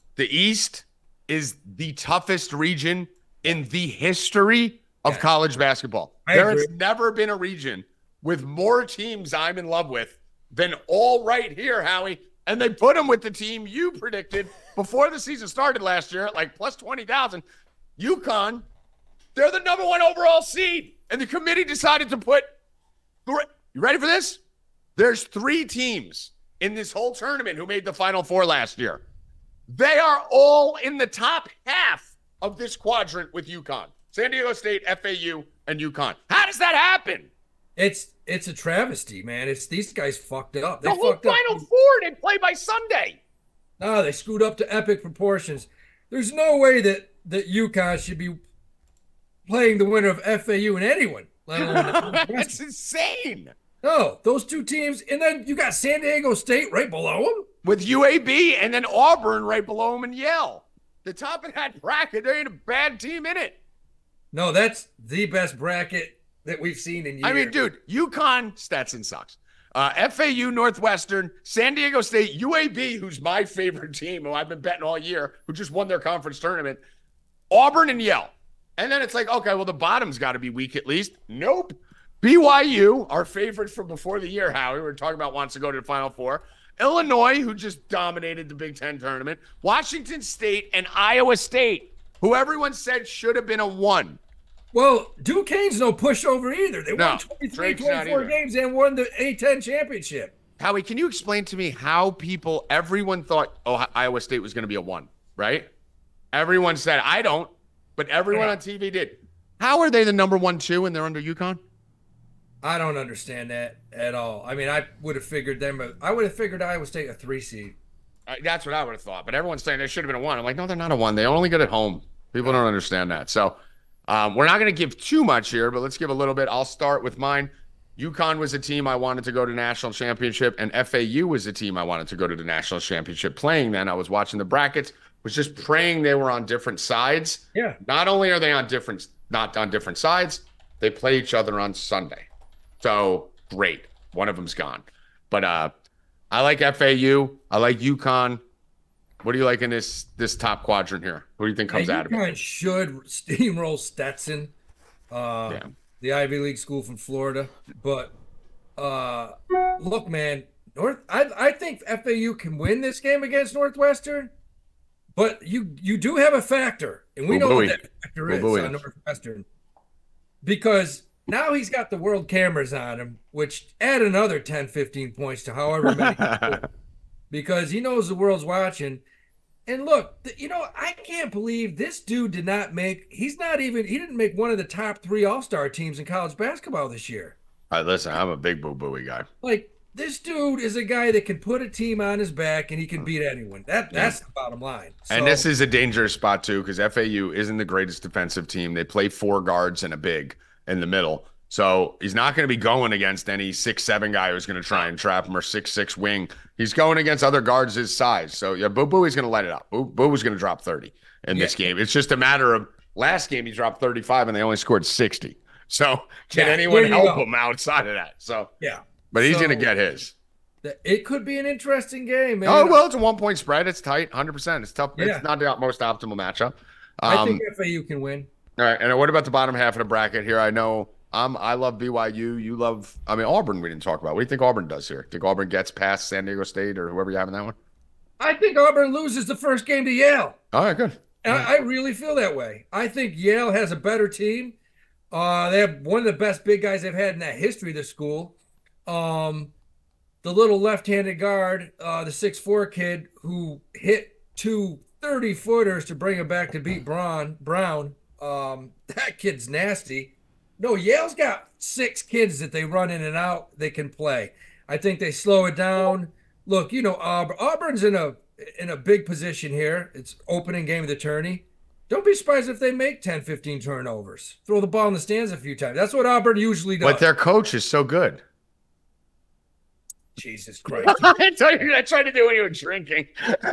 East is the toughest region in the history of college basketball. There has never been a region with more teams I'm in love with than all right here, Howie. And they put them with the team you predicted before the season started last year at like plus 20,000. UConn, they're the number 1 overall seed. And the committee decided to put, you ready for this? There's 3 teams in this whole tournament who made the Final Four last year. They are all in the top half of this quadrant with UConn. San Diego State, FAU, and UConn. How does that happen? It's a travesty, man. It's these guys fucked up. They the whole fucked up. Final Four, they play by Sunday. No, they screwed up to epic proportions. There's no way that UConn should be playing the winner of FAU and anyone. Let alone That's insane. No, those 2 teams, and then you got San Diego State right below them. With UAB and then Auburn right below them and Yale. The top of that bracket, there ain't a bad team in it. No, that's the best bracket that we've seen in years. I mean, dude, UConn, Stetson sucks. FAU, Northwestern, San Diego State, UAB, who's my favorite team, who I've been betting all year, who just won their conference tournament, Auburn and Yale. And then it's like, okay, well, the bottom's got to be weak at least. Nope. BYU, our favorite from before the year, Howie, we were talking about wants to go to the Final Four. Illinois, who just dominated the Big Ten tournament. Washington State and Iowa State, who everyone said should have been a 1. Well, Duquesne's no pushover either. They won 23, 24 games and won the A-10 championship. Howie, can you explain to me how everyone thought, Iowa State was going to be a 1, right? Everyone said, I don't, but everyone on TV did. How are they the number 1, 2, and they're under UConn? I don't understand that at all. I mean, I would have figured Iowa State a 3 seed. That's what I would have thought. But everyone's saying they should have been a 1. I'm like, no, they're not a 1. They only get at home. People don't understand that. So we're not going to give too much here, but let's give a little bit. I'll start with mine. UConn was a team I wanted to go to national championship, and FAU was a team I wanted to go to the national championship. Playing then, I was watching the brackets, was just praying they were on different sides. Yeah. Not only are they not on different sides, they play each other on Sunday. So great. One of them's gone. But I like FAU. I like UConn. What do you like in this top quadrant here? Who do you think comes out of it? UConn should steamroll Stetson, the Ivy League school from Florida. But look, man, I think FAU can win this game against Northwestern. But you do have a factor, and we know what that factor is on Northwestern. Because now he's got the world cameras on him, which add another 10, 15 points to however many. Because he knows the world's watching. And look, I can't believe this dude he didn't make one of the top 3 all-star teams in college basketball this year. Listen, I'm a big boo-booey guy. Like, this dude is a guy that can put a team on his back and he can beat anyone. That's the bottom line. So, and this is a dangerous spot, too, because FAU isn't the greatest defensive team. They play 4 guards and a big in the middle. So he's not going to be going against any 6'7" guy who's going to try and trap him or 6'6" wing. He's going against other guards his size. So yeah, Boo Booey's going to let it up. Boo was going to drop 30 in this game. It's just a matter of last game he dropped 35 and they only scored 60. So can anyone help him outside of that? So yeah, but he's going to get his. It could be an interesting game, man. Oh well, it's a 1-point spread. It's tight, 100%. It's tough. Yeah. It's not the most optimal matchup. I think FAU can win. All right, and what about the bottom half of the bracket here? I know I love BYU. You love, Auburn we didn't talk about. What do you think Auburn does here? Think Auburn gets past San Diego State or whoever you have in that one? I think Auburn loses the first game to Yale. All right, good. I really feel that way. I think Yale has a better team. They have one of the best big guys they've had in that history of the school. The little left-handed guard, the 6'4" kid who hit 2 30-footers to bring him back to beat Brown. That kid's nasty. No, Yale's got 6 kids that they run in and out. They can play. I think they slow it down. Look, Auburn's in a big position here. It's opening game of the tourney. Don't be surprised if they make 10, 15 turnovers. Throw the ball in the stands a few times. That's what Auburn usually does. But their coach is so good. Jesus Christ. That's what I tried to do when you were drinking.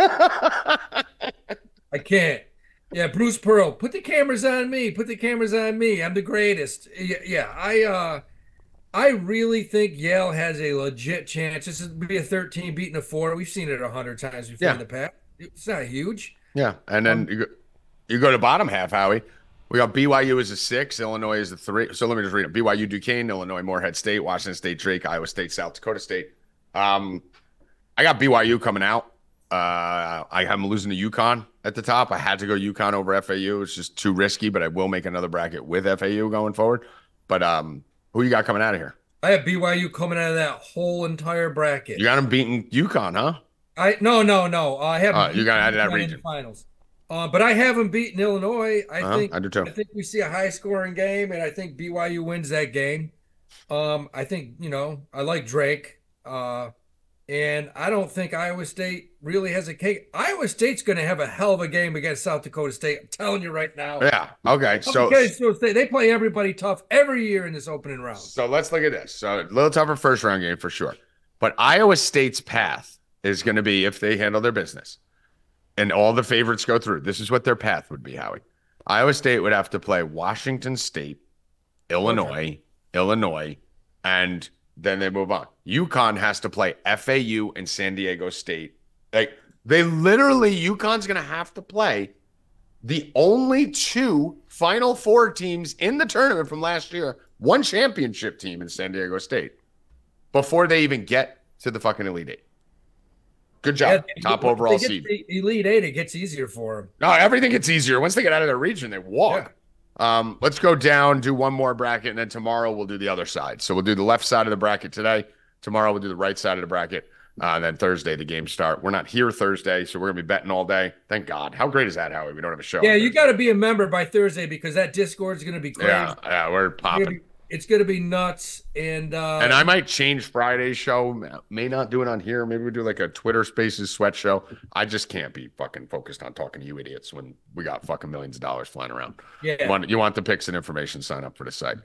I can't. Yeah, Bruce Pearl. Put the cameras on me. Put the cameras on me. I'm the greatest. Yeah. I really think Yale has a legit chance. This would be a 13 beating a 4. We've seen it 100 times before in the past. It's not huge. Yeah, and then you go to bottom half, Howie. We got BYU as a 6, Illinois as a 3. So let me just read it. BYU, Duquesne, Illinois, Morehead State, Washington State, Drake, Iowa State, South Dakota State. I got BYU coming out. I'm losing to UConn at the top. I had to go UConn over FAU. It's just too risky, but I will make another bracket with FAU going forward. But who you got coming out of here? I have BYU coming out of that whole entire bracket. You got them beating UConn, huh? No. I haven't. You got out of that region. Finals. But I haven't beaten Illinois. I do too. I think we see a high-scoring game, and I think BYU wins that game. I think I like Drake, and I don't think Iowa State really has a cake. Iowa State's going to have a hell of a game against South Dakota State. I'm telling you right now. Yeah. Okay. So they play everybody tough every year in this opening round. So let's look at this. So a little tougher first round game for sure, but Iowa State's path is going to be, if they handle their business and all the favorites go through, this is what their path would be, Howie. Iowa State would have to play Washington State, Illinois, and then they move on. UConn has to play FAU and San Diego State. Like, they literally, UConn's going to have to play the only 2 Final Four teams in the tournament from last year, 1 championship team in San Diego State, before they even get to the fucking Elite 8. Good job. Top overall seed. The Elite 8, it gets easier for them. No, everything gets easier. Once they get out of their region, they walk. Yeah. Let's go down, do one more bracket, and then tomorrow we'll do the other side. So we'll do the left side of the bracket today. Tomorrow we'll do the right side of the bracket. Then Thursday, the games start. We're not here Thursday, so we're going to be betting all day. Thank God. How great is that, Howie? We don't have a show. Yeah, you got to be a member by Thursday because that Discord is going to be crazy. Yeah, we're popping. It's going to be nuts. And I might change Friday's show. May not do it on here. Maybe we'll do like a Twitter Spaces sweat show. I just can't be fucking focused on talking to you idiots when we got fucking millions of dollars flying around. Yeah. You want the picks and information, sign up for the site.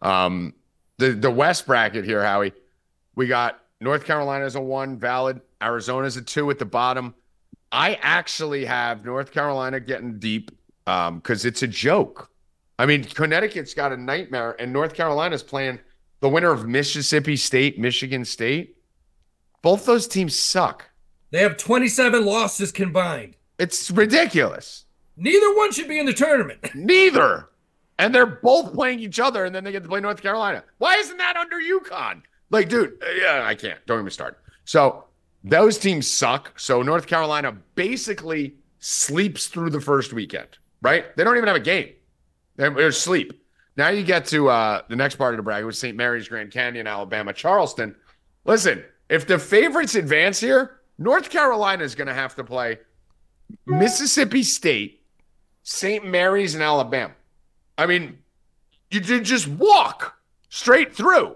The West bracket here, Howie, we got North Carolina as a 1, valid. Arizona's a 2 at the bottom. I actually have North Carolina getting deep because it's a joke. I mean, Connecticut's got a nightmare, and North Carolina's playing the winner of Mississippi State, Michigan State. Both those teams suck. They have 27 losses combined. It's ridiculous. Neither one should be in the tournament. Neither. And they're both playing each other, and then they get to play North Carolina. Why isn't that under UConn? Like, dude, yeah, I can't. Don't even start. So those teams suck. So North Carolina basically sleeps through the first weekend, right? They don't even have a game. They're asleep. Now you get to the next part of the bracket with St. Mary's, Grand Canyon, Alabama, Charleston. Listen, if the favorites advance here, North Carolina is going to have to play Mississippi State, St. Mary's, and Alabama. I mean, you just walk straight through.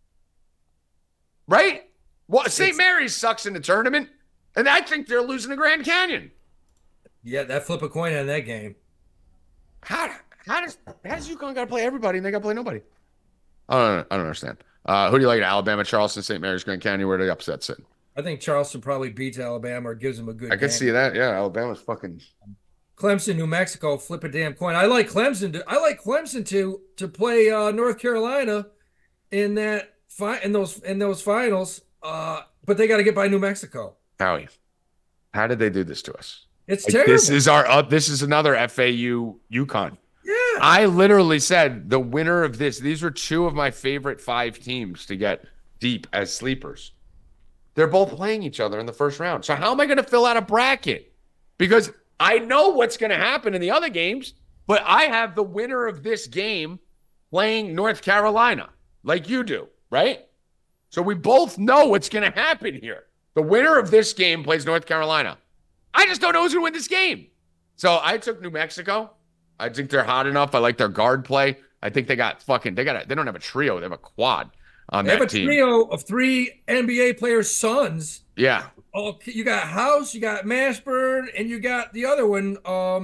Right? Well, St. Mary's sucks in the tournament, and I think they're losing to Grand Canyon. Yeah, that flip a coin on that game. How does UConn got to play everybody and they got to play nobody? I don't understand. Who do you like? Alabama, Charleston, St. Mary's, Grand Canyon? Where do the upsets sit? I think Charleston probably beats Alabama or gives them a good I can see that. Yeah, Alabama's fucking. Clemson, New Mexico, flip a damn coin. I like Clemson to play North Carolina in those finals. But they got to get by New Mexico. Howie, how did they do this to us? It's terrible. This is another FAU UConn. Yeah. I literally said the winner of this. These were 2 of my favorite 5 teams to get deep as sleepers. They're both playing each other in the first round. So how am I going to fill out a bracket? Because I know what's going to happen in the other games, but I have the winner of this game playing North Carolina like you do, right? So we both know what's going to happen here. The winner of this game plays North Carolina. I just don't know who's going to win this game. So I took New Mexico. I think they're hot enough. I like their guard play. I think they don't have a trio. They have a quad on that team. They have a trio of 3 NBA players' sons. Yeah. Oh, you got House, you got Mashburn, and you got the other one.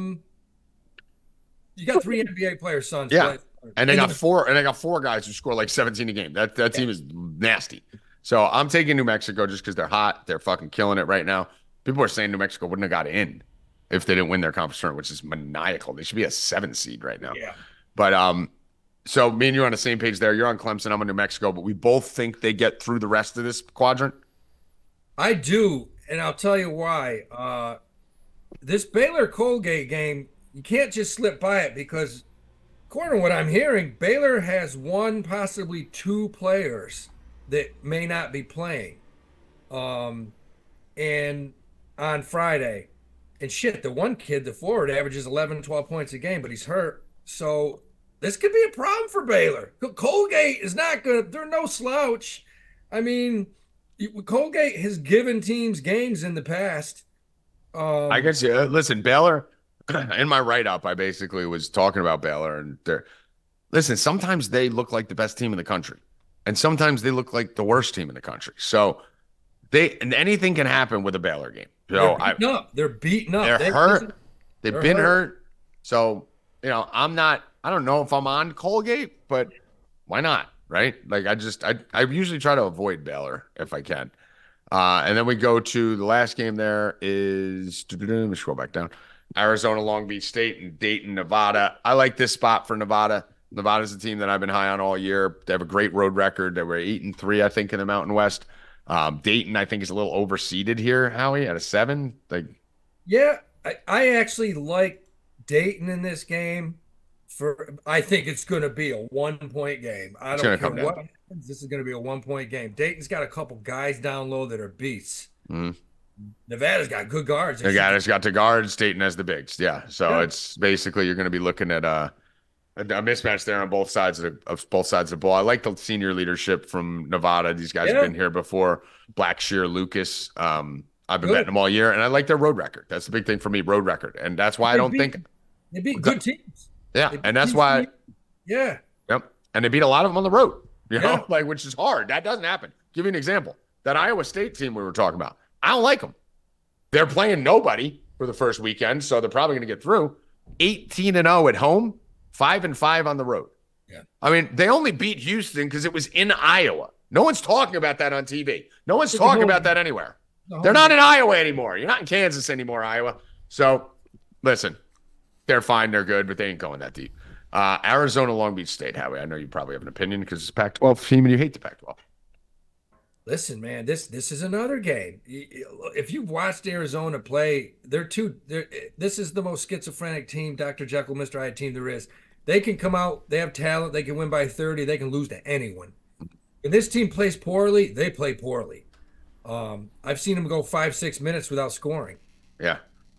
You got 3 NBA players' sons. Yeah. And they got 4 guys who score like 17 a game. That team is nasty. So I'm taking New Mexico just because they're hot. They're fucking killing it right now. People are saying New Mexico wouldn't have got in if they didn't win their conference tournament, which is maniacal. They should be a 7 seed right now. Yeah. But so me and you are on the same page there. You're on Clemson. I'm on New Mexico, but we both think they get through the rest of this quadrant. I do, and I'll tell you why. This Baylor-Colgate game, you can't just slip by it because, according to what I'm hearing, Baylor has one, possibly two players that may not be playing. And on Friday. And shit, the one kid, the forward, averages 11, 12 points a game, but he's hurt. So this could be a problem for Baylor. Colgate is not going to, they're no slouch. I mean, Colgate has given teams games in the past. I guess, yeah. Listen, Baylor, in my write-up, I basically was talking about Baylor. And listen, sometimes they look like the best team in the country. And sometimes they look like the worst team in the country. So and anything can happen with a Baylor game. So they're beaten up. They're hurt. They've been hurt. So, I don't know if I'm on Colgate, but why not? Right? Like I usually try to avoid Baylor if I can. And then we go to the last game there is, let me scroll back down. Arizona, Long Beach State, and Dayton, Nevada. I like this spot for Nevada. Nevada's a team that I've been high on all year. They have a great road record. They were 8-3, I think, in the Mountain West. Dayton, I think, is a little overseeded here, Howie, at a 7. Yeah, I actually like Dayton in this game. I think it's going to be a 1-point game. I don't care what happens. This is going to be a 1-point game. Dayton's got a couple guys down low that are beasts. Mm-hmm. Nevada's got good guards. Nevada's got the guards. Dayton has the bigs. Yeah, so it's basically you're going to be looking at a mismatch there on both sides of the ball. I like the senior leadership from Nevada. These guys have been here before. Blackshear, Lucas. I've been betting them all year, and I like their road record. That's the big thing for me, road record, and that's why they beat good teams. Yeah, and that's why. Yeah. Yep, and they beat a lot of them on the road. Which is hard. That doesn't happen. Give you an example. That Iowa State team we were talking about. I don't like them. They're playing nobody for the first weekend, so they're probably going to get through. 18-0 at home. 5-5 on the road. Yeah. I mean, they only beat Houston because it was in Iowa. No one's talking about that on TV. No one's talking about that anywhere. They're not in Iowa anymore. You're not in Kansas anymore, Iowa. So, listen, they're fine. They're good, but they ain't going that deep. Arizona, Long Beach State, Howie. I know you probably have an opinion because it's a Pac-12 team and you hate the Pac-12. Listen, man, this is another game. If you've watched Arizona play, this is the most schizophrenic team, Dr. Jekyll, Mr. Hyde team there is. They can come out, they have talent, they can win by 30, they can lose to anyone. When this team plays poorly, they play poorly. I've seen them go 5-6 minutes without scoring. Yeah.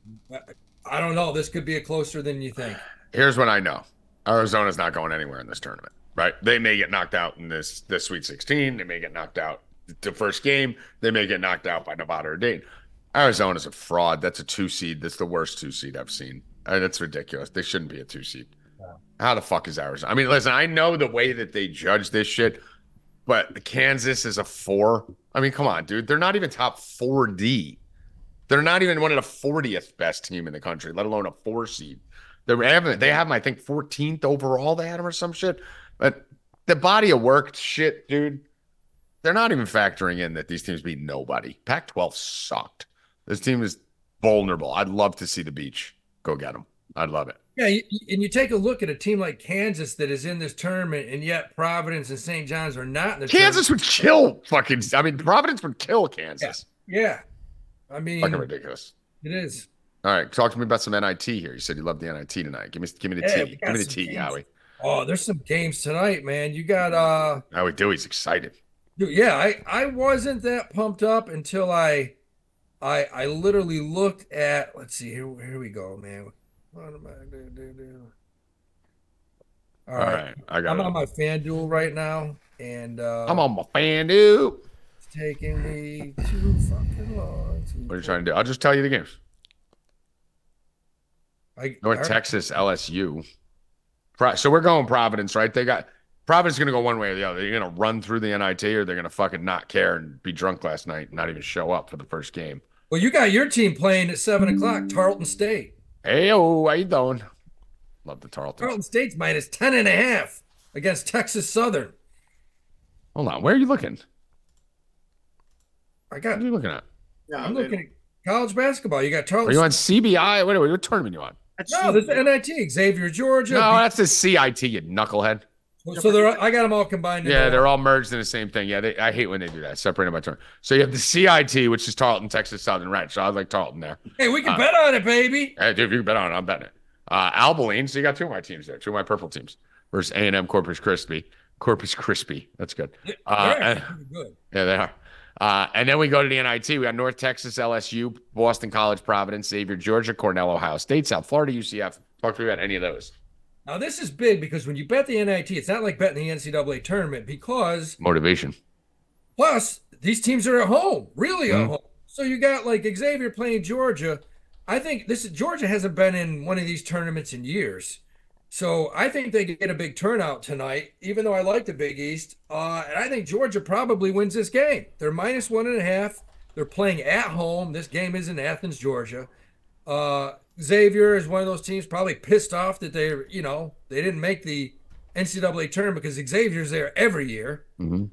I don't know. This could be a closer than you think. Here's what I know. Arizona's not going anywhere in this tournament, right? They may get knocked out in this Sweet 16. They may get knocked out the first game. They may get knocked out by Nevada or Dayton. Arizona's a fraud. That's a 2 seed. That's the worst 2 seed I've seen. That's ridiculous. They shouldn't be a 2 seed. Yeah. How the fuck is Arizona? I mean, listen, I know the way that they judge this shit, but Kansas is a 4. I mean, come on, dude. They're not even top 4D. They're not even one of the 40th best team in the country, let alone a 4 seed. They have them, I think, 14th overall. They had them or some shit. But the body of work shit, dude, they're not even factoring in that these teams beat nobody. Pac-12 sucked. This team is vulnerable. I'd love to see the beach. Go get them. I'd love it. Yeah, and you take a look at a team like Kansas that is in this tournament, and yet Providence and St. John's are not in the Kansas tournament. Providence would kill Kansas. Yeah. I mean, fucking ridiculous. It is. All right, talk to me about some NIT here. You said you loved the NIT tonight. Give me the tea. Give me the tea, Howie. Oh, there's some games tonight, man. You got Howie Dewey's excited. Dude, yeah, I wasn't that pumped up until I literally looked at. Let's see here we go, man. What am I gonna do? All right. I'm on my FanDuel right now, and I'm on my FanDuel. It's taking me too fucking long. What are you trying to do? I'll just tell you the games. North Texas, LSU. So we're going Providence, right? Providence is going to go one way or the other. They're going to run through the NIT or they're going to fucking not care and be drunk last night and not even show up for the first game. Well, you got your team playing at 7 o'clock, Tarleton State. Hey, how you doing? Love the Tarleton. Tarleton State's minus 10.5 against Texas Southern. Hold on. Where are you looking? What are you looking at? I'm looking at college basketball. You got Tarleton. Are you on CBI? What tournament are you on? No, this is NIT. Xavier, Georgia. No, that's the CIT, you knucklehead. So I got them all combined. Yeah, they're all merged in the same thing. Yeah, I hate when they do that, separated by turn. So you have the CIT, which is Tarleton, Texas Southern, right? So I like Tarleton there. Hey, we can bet on it, baby. Hey, dude, if you can bet on it, I'm betting it. Abilene, so you got two of my teams there, two of my purple teams versus A&M Corpus Christi. Corpus Crispy, that's good. They're good. Yeah, they are. And then we go to the NIT. We got North Texas, LSU, Boston College, Providence, Xavier, Georgia, Cornell, Ohio State, South Florida, UCF. Talk to me about any of those. Now, this is big because when you bet the NIT, it's not like betting the NCAA tournament because motivation. Plus, these teams are at home, really at home. So you got like Xavier playing Georgia. I think Georgia hasn't been in one of these tournaments in years. So I think they get a big turnout tonight, even though I like the Big East. And I think Georgia probably wins this game. They're -1.5. They're playing at home. This game is in Athens, Georgia. Xavier is one of those teams probably pissed off that they didn't make the NCAA tournament because Xavier's there every year.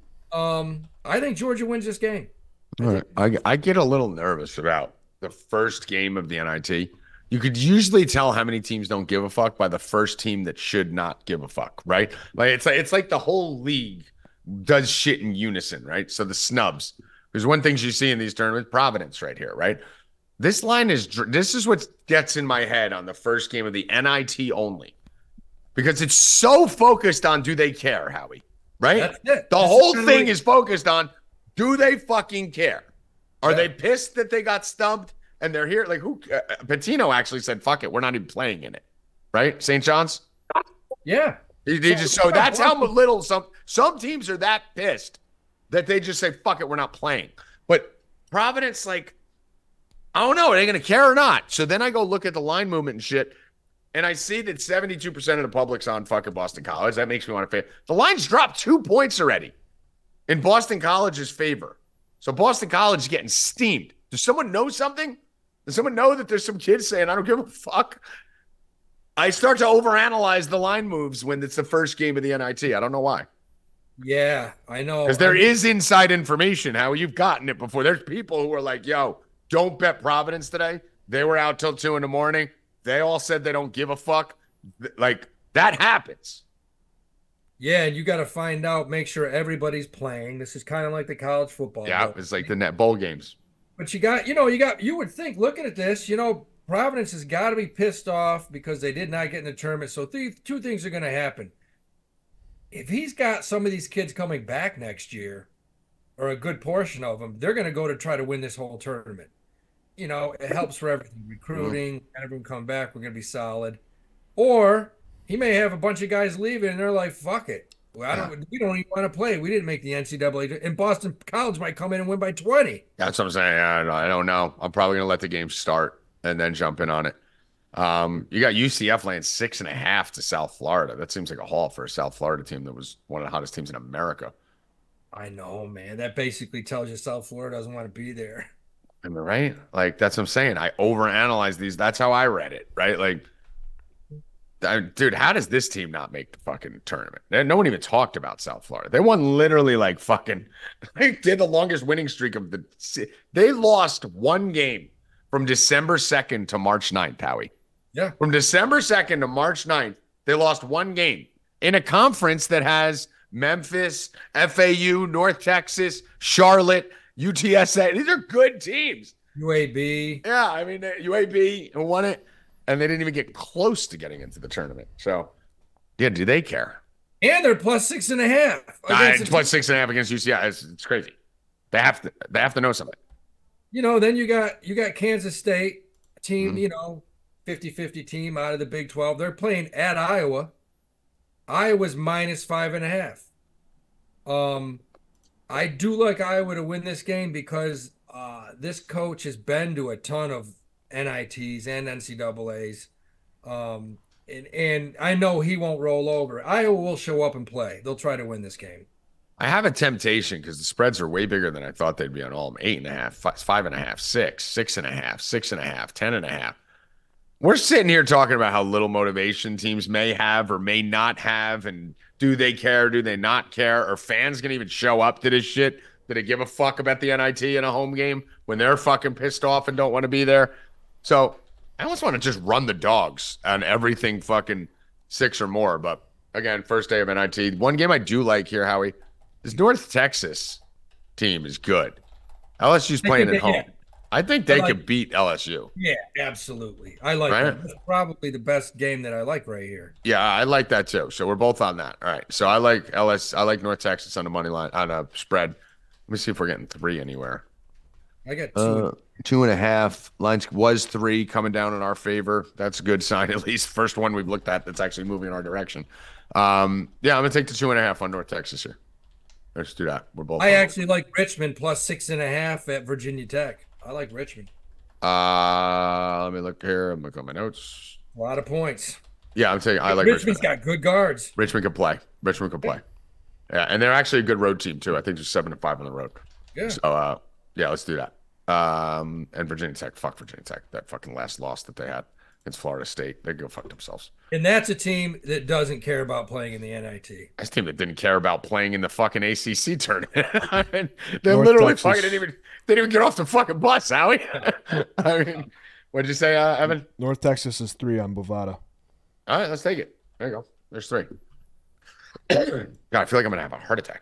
I think Georgia wins this game. All right. I get a little nervous about the first game of the NIT. You could usually tell how many teams don't give a fuck by the first team that should not give a fuck, right? Like it's like the whole league does shit in unison, right? So the snubs. There's one thing you see in these tournaments, Providence right here, right? This is what gets in my head on the first game of the NIT only. Because it's so focused on do they care, Howie, right? That's it. The whole thing is focused on do they fucking care? Are they pissed that they got stumped and they're here? Like Patino actually said, fuck it, we're not even playing in it, right? St. John's? Yeah. So that's how little some teams are that pissed that they just say, fuck it, we're not playing. But Providence, like, I don't know, are they going to care or not? So then I go look at the line movement and shit, and I see that 72% of the public's on fucking Boston College. That makes me want to fail. The line's dropped 2 points already in Boston College's favor. So Boston College is getting steamed. Does someone know something? Does someone know that there's some kids saying, I don't give a fuck? I start to overanalyze the line moves when it's the first game of the NIT. I don't know why. Yeah, I know. Because there is inside information, how you've gotten it before. There's people who are like, yo, don't bet Providence today. They were out till 2 a.m. They all said they don't give a fuck. Like, that happens. Yeah, and you got to find out, make sure everybody's playing. This is kind of like the college football. Yeah, it's like the net bowl games. But you would think, looking at this, Providence has got to be pissed off because they did not get in the tournament. So two things are going to happen. If he's got some of these kids coming back next year, or a good portion of them, they're going to go to try to win this whole tournament. It helps for everything. Recruiting, everyone come back, we're going to be solid. Or he may have a bunch of guys leaving, and they're like, fuck it. We don't even want to play. We didn't make the NCAA. And Boston College might come in and win by 20. That's what I'm saying. I don't know. I'm probably going to let the game start and then jump in on it. You got UCF laying 6.5 to South Florida. That seems like a haul for a South Florida team that was one of the hottest teams in America. I know, man. That basically tells you South Florida doesn't want to be there. Am I right? Like, that's what I'm saying. I overanalyze these. That's how I read it, right? Like, dude, how does this team not make the fucking tournament? No one even talked about South Florida. They won literally like fucking, they did the longest winning streak of they lost one game from December 2nd to March 9th, Howie. Yeah. From December 2nd to March 9th, they lost one game in a conference that has Memphis, FAU, North Texas, Charlotte, UTSA. These are good teams. UAB. Yeah, I mean, UAB won it, and they didn't even get close to getting into the tournament. So, yeah, do they care? And they're +6.5. +6.5 against UCI. It's crazy. They have to know something. Then you got Kansas State team, 50-50 team out of the Big 12. They're playing at Iowa. Iowa's -5.5. I do like Iowa to win this game because this coach has been to a ton of NITs and NCAAs. And I know he won't roll over. Iowa will show up and play. They'll try to win this game. I have a temptation because the spreads are way bigger than I thought they'd be on all of them. 8.5, 5.5, 6, 6.5, 6.5, 10.5. We're sitting here talking about how little motivation teams may have or may not have, and do they care, do they not care? Are fans going to even show up to this shit? Do they give a fuck about the NIT in a home game when they're fucking pissed off and don't want to be there? So I almost want to just run the dogs on everything fucking 6 or more. But again, first day of NIT. One game I do like here, Howie, this North Texas team is good. LSU's playing at home. Yeah. I think they could beat LSU. Yeah, absolutely. I like that. That's probably the best game that I like right here. Yeah, I like that too. So we're both on that. All right. So I like North Texas on the money line on a spread. Let me see if we're getting 3 anywhere. I got 2.5. Lines was 3 coming down in our favor. That's a good sign, at least. First one we've looked at that's actually moving in our direction. Yeah, I'm gonna take the 2.5 on North Texas here. Let's do that. We're both. I actually like Richmond plus 6.5 at Virginia Tech. I like Richmond. Let me look here. I'm looking at my notes. A lot of points. Yeah, I'm saying I like Richmond's got good guards. Richmond can play. Yeah, and they're actually a good road team too. I think they're 7-5 on the road. Yeah. So yeah, let's do that. And Virginia Tech, fuck Virginia Tech. That fucking last loss that they had against Florida State, they go fuck themselves. And that's a team that doesn't care about playing in the NIT. That's a team that didn't care about playing in the fucking ACC tournament. I mean, they literally fucking didn't even get off the fucking bus, Howie. I mean, what did you say, Evan? North Texas is 3 on Bovada. All right, let's take it. There you go. There's 3. God, I feel like I'm gonna have a heart attack.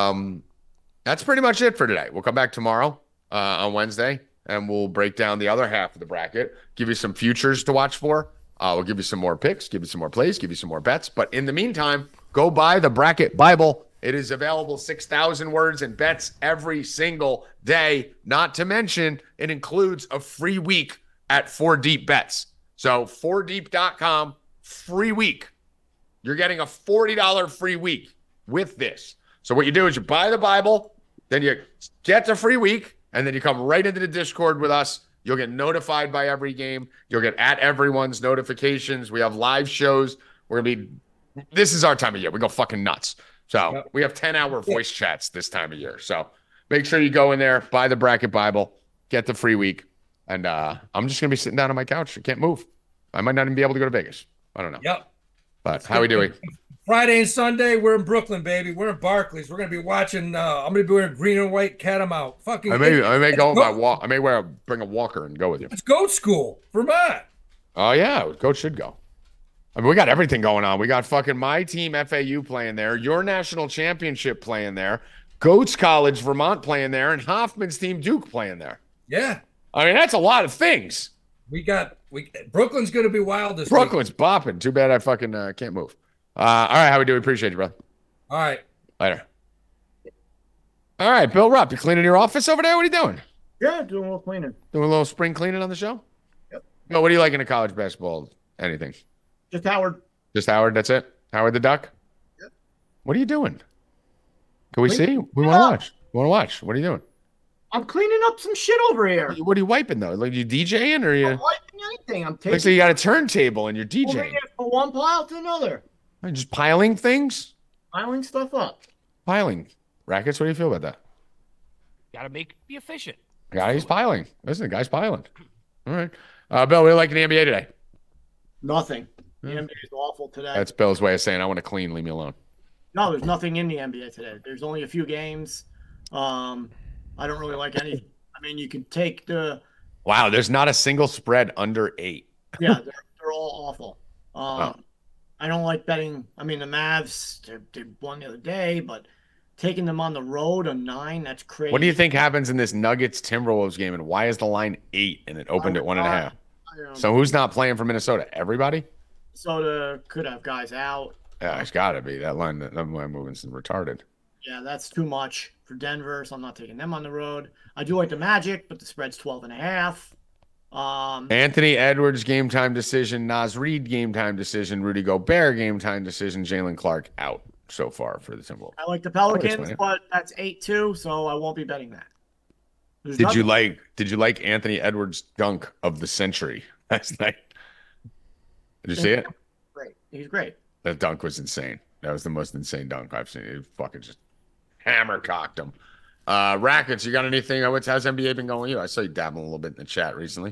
That's pretty much it for today. We'll come back tomorrow on Wednesday, and we'll break down the other half of the bracket, give you some futures to watch for. We'll give you some more picks, give you some more plays, give you some more bets. But in the meantime, go buy the Bracket Bible. It is available 6,000 words and bets every single day. Not to mention, it includes a free week at 4Deep Bets. So 4deep.com, free week. You're getting a $40 free week with this. So what you do is you buy the Bible, then you get the free week, and then you come right into the Discord with us. You'll get notified by every game. You'll get at everyone's notifications. We have live shows. This is our time of year. We go fucking nuts. So we have 10-hour voice chats this time of year. So make sure you go in there, buy the Bracket Bible, get the free week. And I'm just going to be sitting down on my couch. I can't move. I might not even be able to go to Vegas. I don't know. Yep. But how we doing? Friday and Sunday, we're in Brooklyn, baby. We're in Barclays. We're gonna be watching. I'm gonna be wearing green and white Catamount. Fucking. I may go on my walk. I may bring a walker and go with you. It's Goat School, Vermont. Oh yeah, Goat should go. I mean, we got everything going on. We got fucking my team FAU playing there, your national championship playing there, Goats College Vermont playing there, and Hoffman's team Duke playing there. Yeah. I mean, that's a lot of things. Brooklyn's gonna be wild this Brooklyn's week. Bopping. Too bad I fucking can't move. All right, how we doing? Appreciate you, brother. All right. Later. All right, Bill Rupp, you cleaning your office over there? What are you doing? Yeah, doing a little cleaning. Doing a little spring cleaning on the show? Yep. No, what do you like in a college basketball? Anything? Just Howard. Just Howard, that's it? Howard the Duck? Yep. What are you doing? Can we see? We want to watch. We want to watch. What are you doing? I'm cleaning up some shit over here. What are you wiping, though? Like, you DJing or you? I'm wiping anything. I'm taking. Looks like you got a turntable and you're DJing. From one pile to another. Just piling things? Piling stuff up. Piling. Rackets, what do you feel about that? Gotta be efficient. Yeah, he's piling. Listen, the guy's piling. All right. Bill, what do you like in the NBA today? Nothing. The NBA is awful today. That's Bill's way of saying, I want to clean, leave me alone. No, there's nothing in the NBA today. There's only a few games. I don't really like any. I mean, you can take the. Wow, there's not a single spread under 8. Yeah, they're all awful. I don't like betting. I mean, the Mavs, they won the other day, but taking them on the road, a 9, that's crazy. What do you think happens in this Nuggets Timberwolves game, and why is the line 8 and it opened at 1.5? So who's not playing for Minnesota? Everybody? Minnesota could have guys out. Yeah, it's got to be. That line movement's retarded. Yeah, that's too much for Denver, so I'm not taking them on the road. I do like the Magic, but the spread's 12.5. Anthony Edwards game time decision, Naz Reid game time decision, Rudy Gobert game time decision, Jalen Clark out so far for the Timberwolves. I like the Pelicans, but that's 8-2, so I won't be betting that. Did you like Anthony Edwards' dunk of the century last night? Did you see it? Great. He's great. That dunk was insane. That was the most insane dunk I've seen. It fucking just hammer cocked him. Rackets, you got anything? How's NBA been going with you? I saw you dabbling a little bit in the chat recently.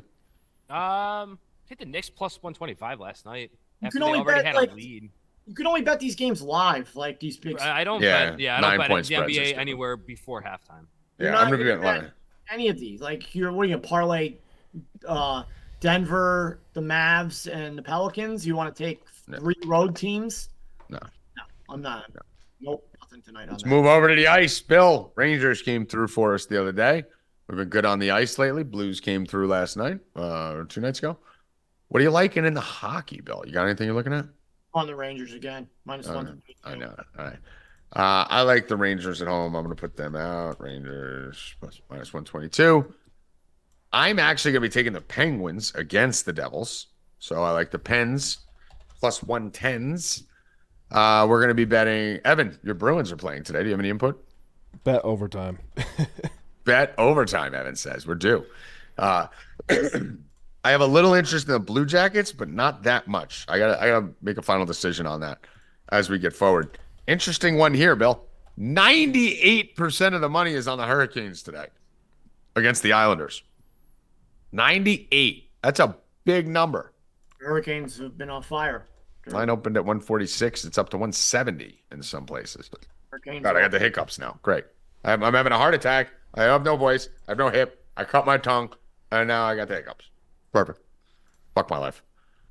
Hit the Knicks plus 125 last night. You can only bet, had a lead. You can only bet these games live, like these big. I don't bet. Yeah, I don't bet the NBA anywhere before halftime. Yeah, I'm gonna be bet any of these. Like, what are you gonna parlay? Denver, the Mavs, and the Pelicans. You want to take 3 road teams? No, I'm not. No. Nope, nothing tonight. Let's move over to the ice. Bill, Rangers came through for us the other day. We've been good on the ice lately. Blues came through last night, or 2 nights ago. What are you liking in the hockey, Bill? You got anything you're looking at? On the Rangers again, -1. I know. All right. I like the Rangers at home. I'm going to put them out. Rangers -122. I'm actually going to be taking the Penguins against the Devils. So I like the Pens +110s. We're going to be betting. Evan, your Bruins are playing today. Do you have any input? Bet overtime. Bet overtime, Evan says. We're due. I have a little interest in the Blue Jackets, but not that much. I gotta make a final decision on that as we get forward. Interesting one here, Bill. 98% of the money is on the Hurricanes today against the Islanders. 98. That's a big number. Hurricanes have been on fire. Line opened at 146. It's up to 170 in some places. Hurricanes. God, I got the hiccups now. Great. I'm having a heart attack. I have no voice. I have no hip. I cut my tongue, and now I got the hiccups. Perfect. Fuck my life.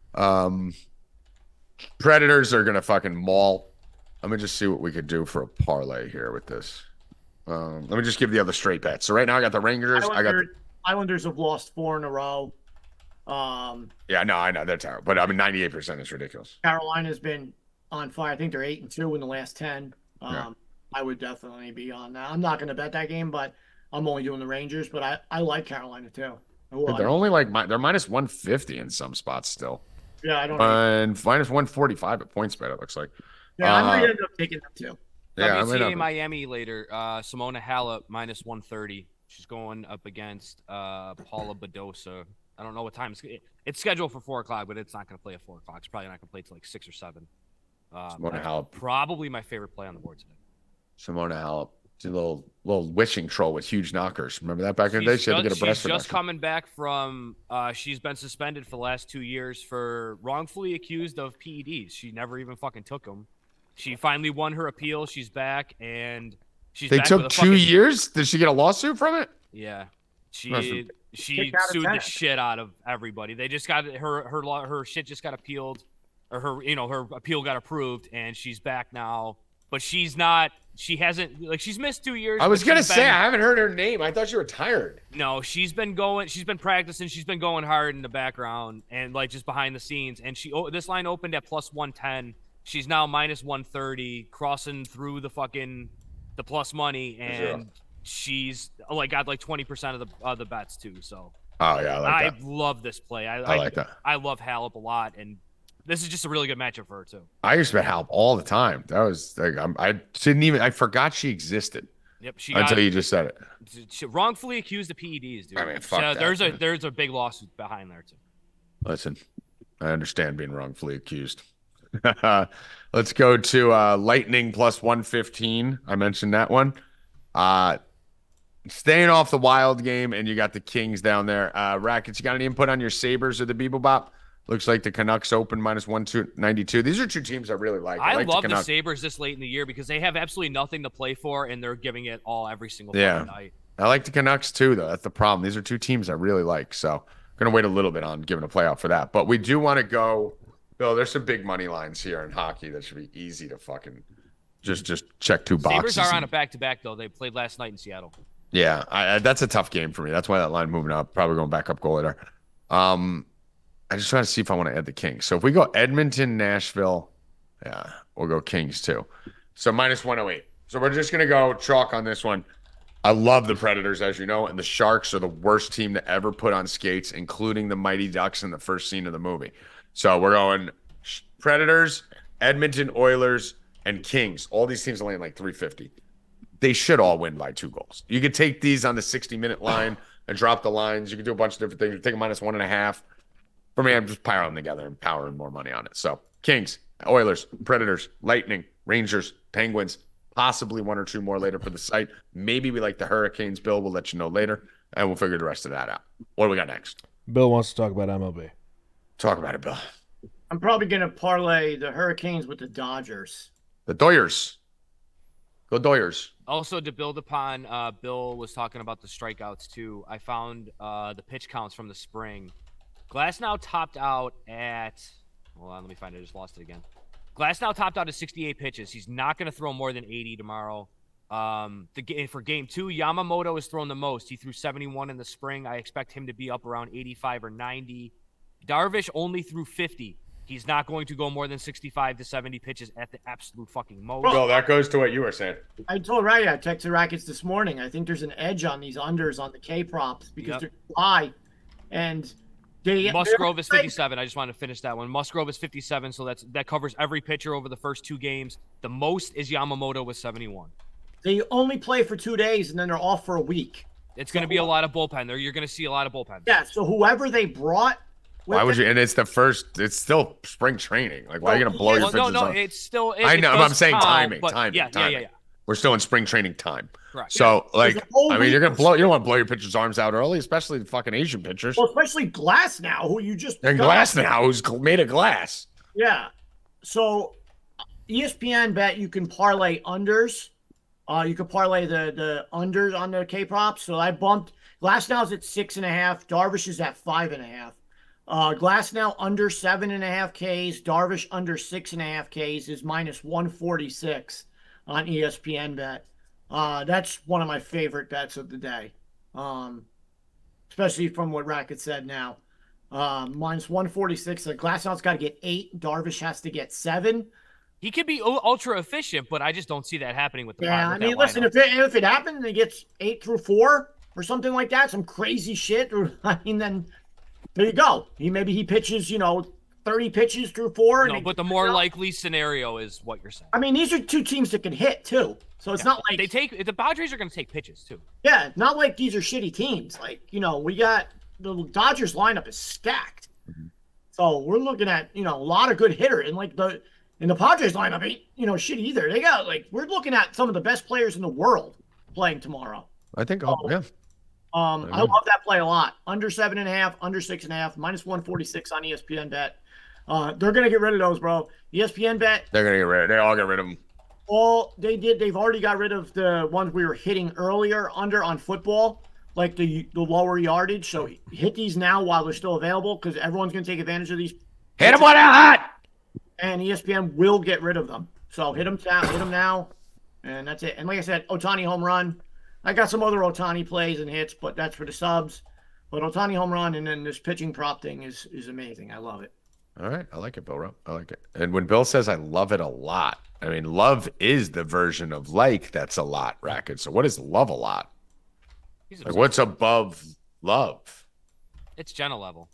Predators are gonna fucking maul. Let me just see what we could do for a parlay here with this. Let me just give the other straight bets. So right now I got the Rangers. Islanders have lost 4 in a row. Yeah, no, I know they're terrible, but I mean 98% is ridiculous. Carolina's been on fire. I think they're 8-2 in the last 10. Yeah. I would definitely be on that. I'm not going to bet that game, but I'm only doing the Rangers. But I like Carolina too. They're only like they're -150 in some spots still. Yeah, I don't know. And -145 at point spread. It looks like. Yeah, I might end up taking them too. Yeah, WTA Miami later. Simona Halep -130. She's going up against Paula Badosa. I don't know what time it's scheduled for 4:00, but it's not going to play at 4:00. It's probably not going to play till like 6 or 7. Simona Halep, probably my favorite play on the board today. Simona Halep, a little wishing troll with huge knockers. Remember that back in the day? She had to get a breast reduction. She's just coming back from. She's been suspended for the last 2 years for wrongfully accused of PEDs. She never even fucking took them. She finally won her appeal. She's back, and she's. They back took with 2 years. Did she get a lawsuit from it? Yeah, she sued the shit out of everybody. They just got her shit just got appealed, or her appeal got approved, and she's back now. But she's not. She hasn't she's missed 2 years. I was gonna say I haven't heard her name. I thought she retired. No, she's been practicing. She's been going hard in the background and just behind the scenes. And this line opened at +110. She's now -130, crossing through the plus money, and she's got 20% of the bets too. So I love this play. I like that. I love Halep a lot, and this is just a really good matchup for her too. I used to bet Halep all the time. That was I forgot she existed. Yep, until you just said it. She wrongfully accused of PEDs, dude. I mean, fuck that, there's a big lawsuit behind there too. Listen, I understand being wrongfully accused. Let's go to Lightning +115. I mentioned that one. Staying off the Wild game, and you got the Kings down there. Rackets, you got any input on your Sabres or the Bebop? Looks like the Canucks open -192. These are two teams I really like. I love the Sabres this late in the year because they have absolutely nothing to play for, and they're giving it all every single night. I like the Canucks too, though. That's the problem. These are two teams I really like. So I'm going to wait a little bit on giving a play out for that. But we do want to go. Bill, there's some big money lines here in hockey that should be easy to fucking just check 2 boxes. Sabres are on a back-to-back, though. They played last night in Seattle. Yeah, that's a tough game for me. That's why that line moving up. Probably going back up goal later. I just try to see if I want to add the Kings. So if we go Edmonton, Nashville, yeah, we'll go Kings too. So -108. So we're just going to go chalk on this one. I love the Predators, as you know, and the Sharks are the worst team to ever put on skates, including the Mighty Ducks in the first scene of the movie. So we're going Predators, Edmonton Oilers, and Kings. All these teams are laying like 350. They should all win by 2 goals. You could take these on the 60-minute line and drop the lines. You could do a bunch of different things. You take a -1.5. For me, I'm just piling together and powering more money on it. So Kings, Oilers, Predators, Lightning, Rangers, Penguins, possibly 1 or 2 more later for the site. Maybe we like the Hurricanes, Bill. We'll let you know later, and we'll figure the rest of that out. What do we got next? Bill wants to talk about MLB. Talk about it, Bill. I'm probably going to parlay the Hurricanes with the Dodgers. The Doyers. Go Doyers. Also, to build upon, Bill was talking about the strikeouts too. I found the pitch counts from the spring. Glasnow topped out at. Hold on, let me find it. I just lost it again. Glasnow topped out at 68 pitches. He's not going to throw more than 80 tomorrow. For game 2, Yamamoto has thrown the most. He threw 71 in the spring. I expect him to be up around 85 or 90. Darvish only threw 50. He's not going to go more than 65 to 70 pitches at the absolute fucking most. Well, that goes to what you were saying. I told Ray, I texted Rackets this morning. I think there's an edge on these unders on the K props because they're high. And Musgrove is 57. I just wanted to finish that one. Musgrove is 57, so that covers every pitcher over the first 2 games. The most is Yamamoto with 71. They only play for 2 days, and then they're off for a week. It's going to be a lot of bullpen there. You're going to see a lot of bullpen. Yeah, so whoever they brought. Why would you? And it's still spring training. Like, why are you going to blow your pitches No, off? it's still. I know, but I'm saying timing. Yeah. We're still in spring training time. Correct. So, like, I mean, you're going to blow. You don't want to blow your pitchers' arms out early, especially the fucking Asian pitchers. Well, especially Glasnow, who you just. And Glasnow, who's made of glass. Yeah. So, ESPN bet you can parlay unders. You could parlay the unders on the K props. So I bumped Glasnow's at 6.5. Darvish is at 5.5. Glasnow under 7.5 Ks. Darvish under 6.5 Ks is minus 146 on ESPN bet. That's one of my favorite bets of the day, especially from what Racket said now. Minus 146. Glasnow's got to get 8. Darvish has to get 7. He could be ultra efficient, but I just don't see that happening with the. Yeah, I mean, listen, if it happens and it gets 8 through 4 or something like that, some crazy shit, or I mean, then there you go. Maybe he pitches, 30 pitches through 4. No, but the more likely scenario is what you're saying. I mean, these are 2 teams that can hit too, so it's not like the Padres are going to take pitches too. Yeah, not like these are shitty teams. Like we got the Dodgers lineup is stacked, so we're looking at a lot of good hitter and like And the Padres lineup ain't, shit either. They got we're looking at some of the best players in the world playing tomorrow. I think, yeah. I love that play a lot. Under 7.5, under 6.5, minus 146 on ESPN bet. They're gonna get rid of those, bro. ESPN bet. They're gonna get rid. They all get rid of them. They've already got rid of the ones we were hitting earlier under on football, like the lower yardage. So hit these now while they're still available because everyone's gonna take advantage of these. Hit them while they're hot. And ESPN will get rid of them. So hit them now, and that's it. And like I said, Ohtani home run. I got some other Ohtani plays and hits, but that's for the subs. But Ohtani home run and then this pitching prop thing is amazing. I love it. All right. I like it, Bill Rupp. I like it. And when Bill says I love it a lot, I mean, love is the version of like that's a lot, Racket. So what is love a lot? Like what's above love? It's Jenna level.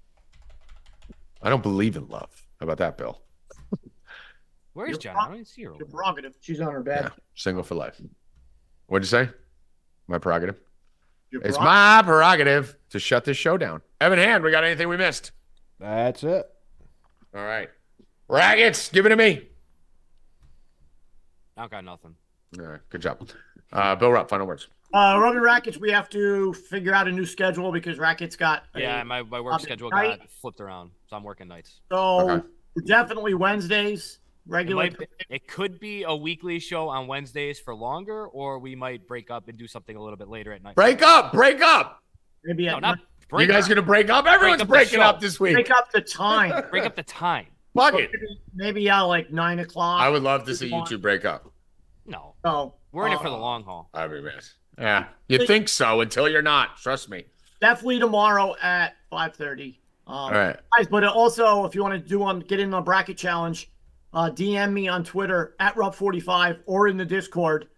I don't believe in love. How about that, Bill? Where is Jenna? I don't even see her. Your prerogative. She's on her bed. Yeah, single for life. What'd you say? My prerogative? It's my prerogative to shut this show down. Evan Hand, we got anything we missed? That's it. All right. Rackets, give it to me. I don't got nothing. All right, good job. Bill Rupp, final words. Rugby Rackets, we have to figure out a new schedule because Rackets got my work schedule got flipped around, so I'm working nights. So definitely Wednesdays. Regular. It could be a weekly show on Wednesdays for longer, or we might break up and do something a little bit later at night. Break up! Maybe you guys gonna break up? Everyone's breaking up this week. Break up the time. Break up the time. Fuck it. Maybe like 9 o'clock. I would love to see you two break up. No. We're in it for the long haul. I'd be missed. Yeah. You think so until you're not. Trust me. Definitely tomorrow at 5:30. All right. Guys, but also if you want to get in the bracket challenge, DM me on Twitter at Rupp45 or in the Discord.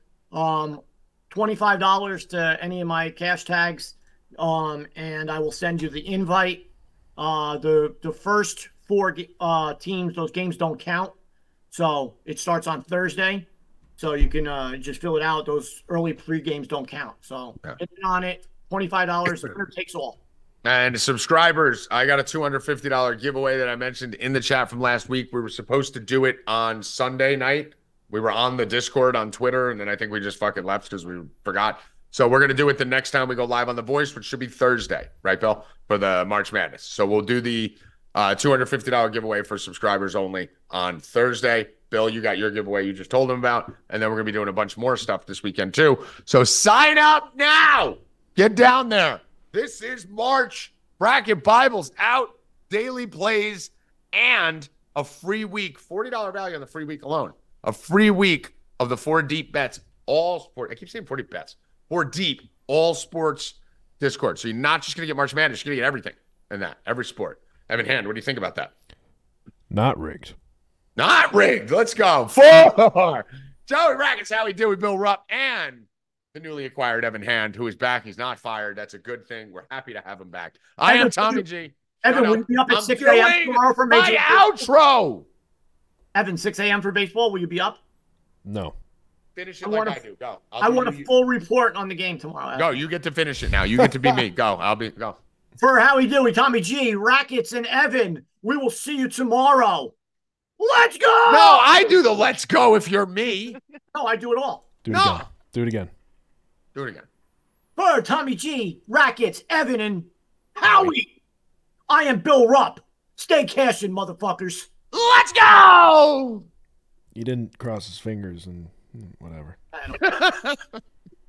$25 to any of my cash tags, and I will send you the invite. The first 4 teams, those games don't count, so it starts on Thursday. So you can just fill it out. Those early pre-games don't count. So get on it. $25. Winner takes all. And subscribers, I got a $250 giveaway that I mentioned in the chat from last week. We were supposed to do it on Sunday night. We were on the Discord on Twitter, and then I think we just fucking left because we forgot. So we're going to do it the next time we go live on The Voice, which should be Thursday, right, Bill, for the March Madness. So we'll do the $250 giveaway for subscribers only on Thursday. Bill, you got your giveaway you just told them about. And then we're going to be doing a bunch more stuff this weekend too. So sign up now. Get down there. This is March. Bracket Bibles out, daily plays, and a free week, $40 value on the free week alone. A free week of the 4 deep bets, all sport. I keep saying 4 deep bets. 4 deep, all sports Discord. So you're not just going to get March Madness, you're going to get everything in that, every sport. Evan Hand, what do you think about that? Not rigged. Not rigged. Let's go. 4. Joey Rackets, how we do with Bill Rupp and the newly acquired Evan Hand, who is back. He's not fired. That's a good thing. We're happy to have him back. I am Tommy G. Evan, will you be up at 6 a.m. tomorrow for Major League outro? Evan, 6 a.m. for baseball. Will you be up? No. Finish it I do. Go. I want a full report on the game tomorrow. Go. You get to finish it now. You get to be me. Go. Go. For Howie Dewey, Tommy G, Rackets, and Evan, we will see you tomorrow. Let's go! No, I do the let's go if you're me. No, I do it all. Do it again. Do it again. Do it again. For Tommy G, Rackets, Evan, and Howie, I am Bill Rupp. Stay cashing, motherfuckers. Let's go! He didn't cross his fingers and whatever.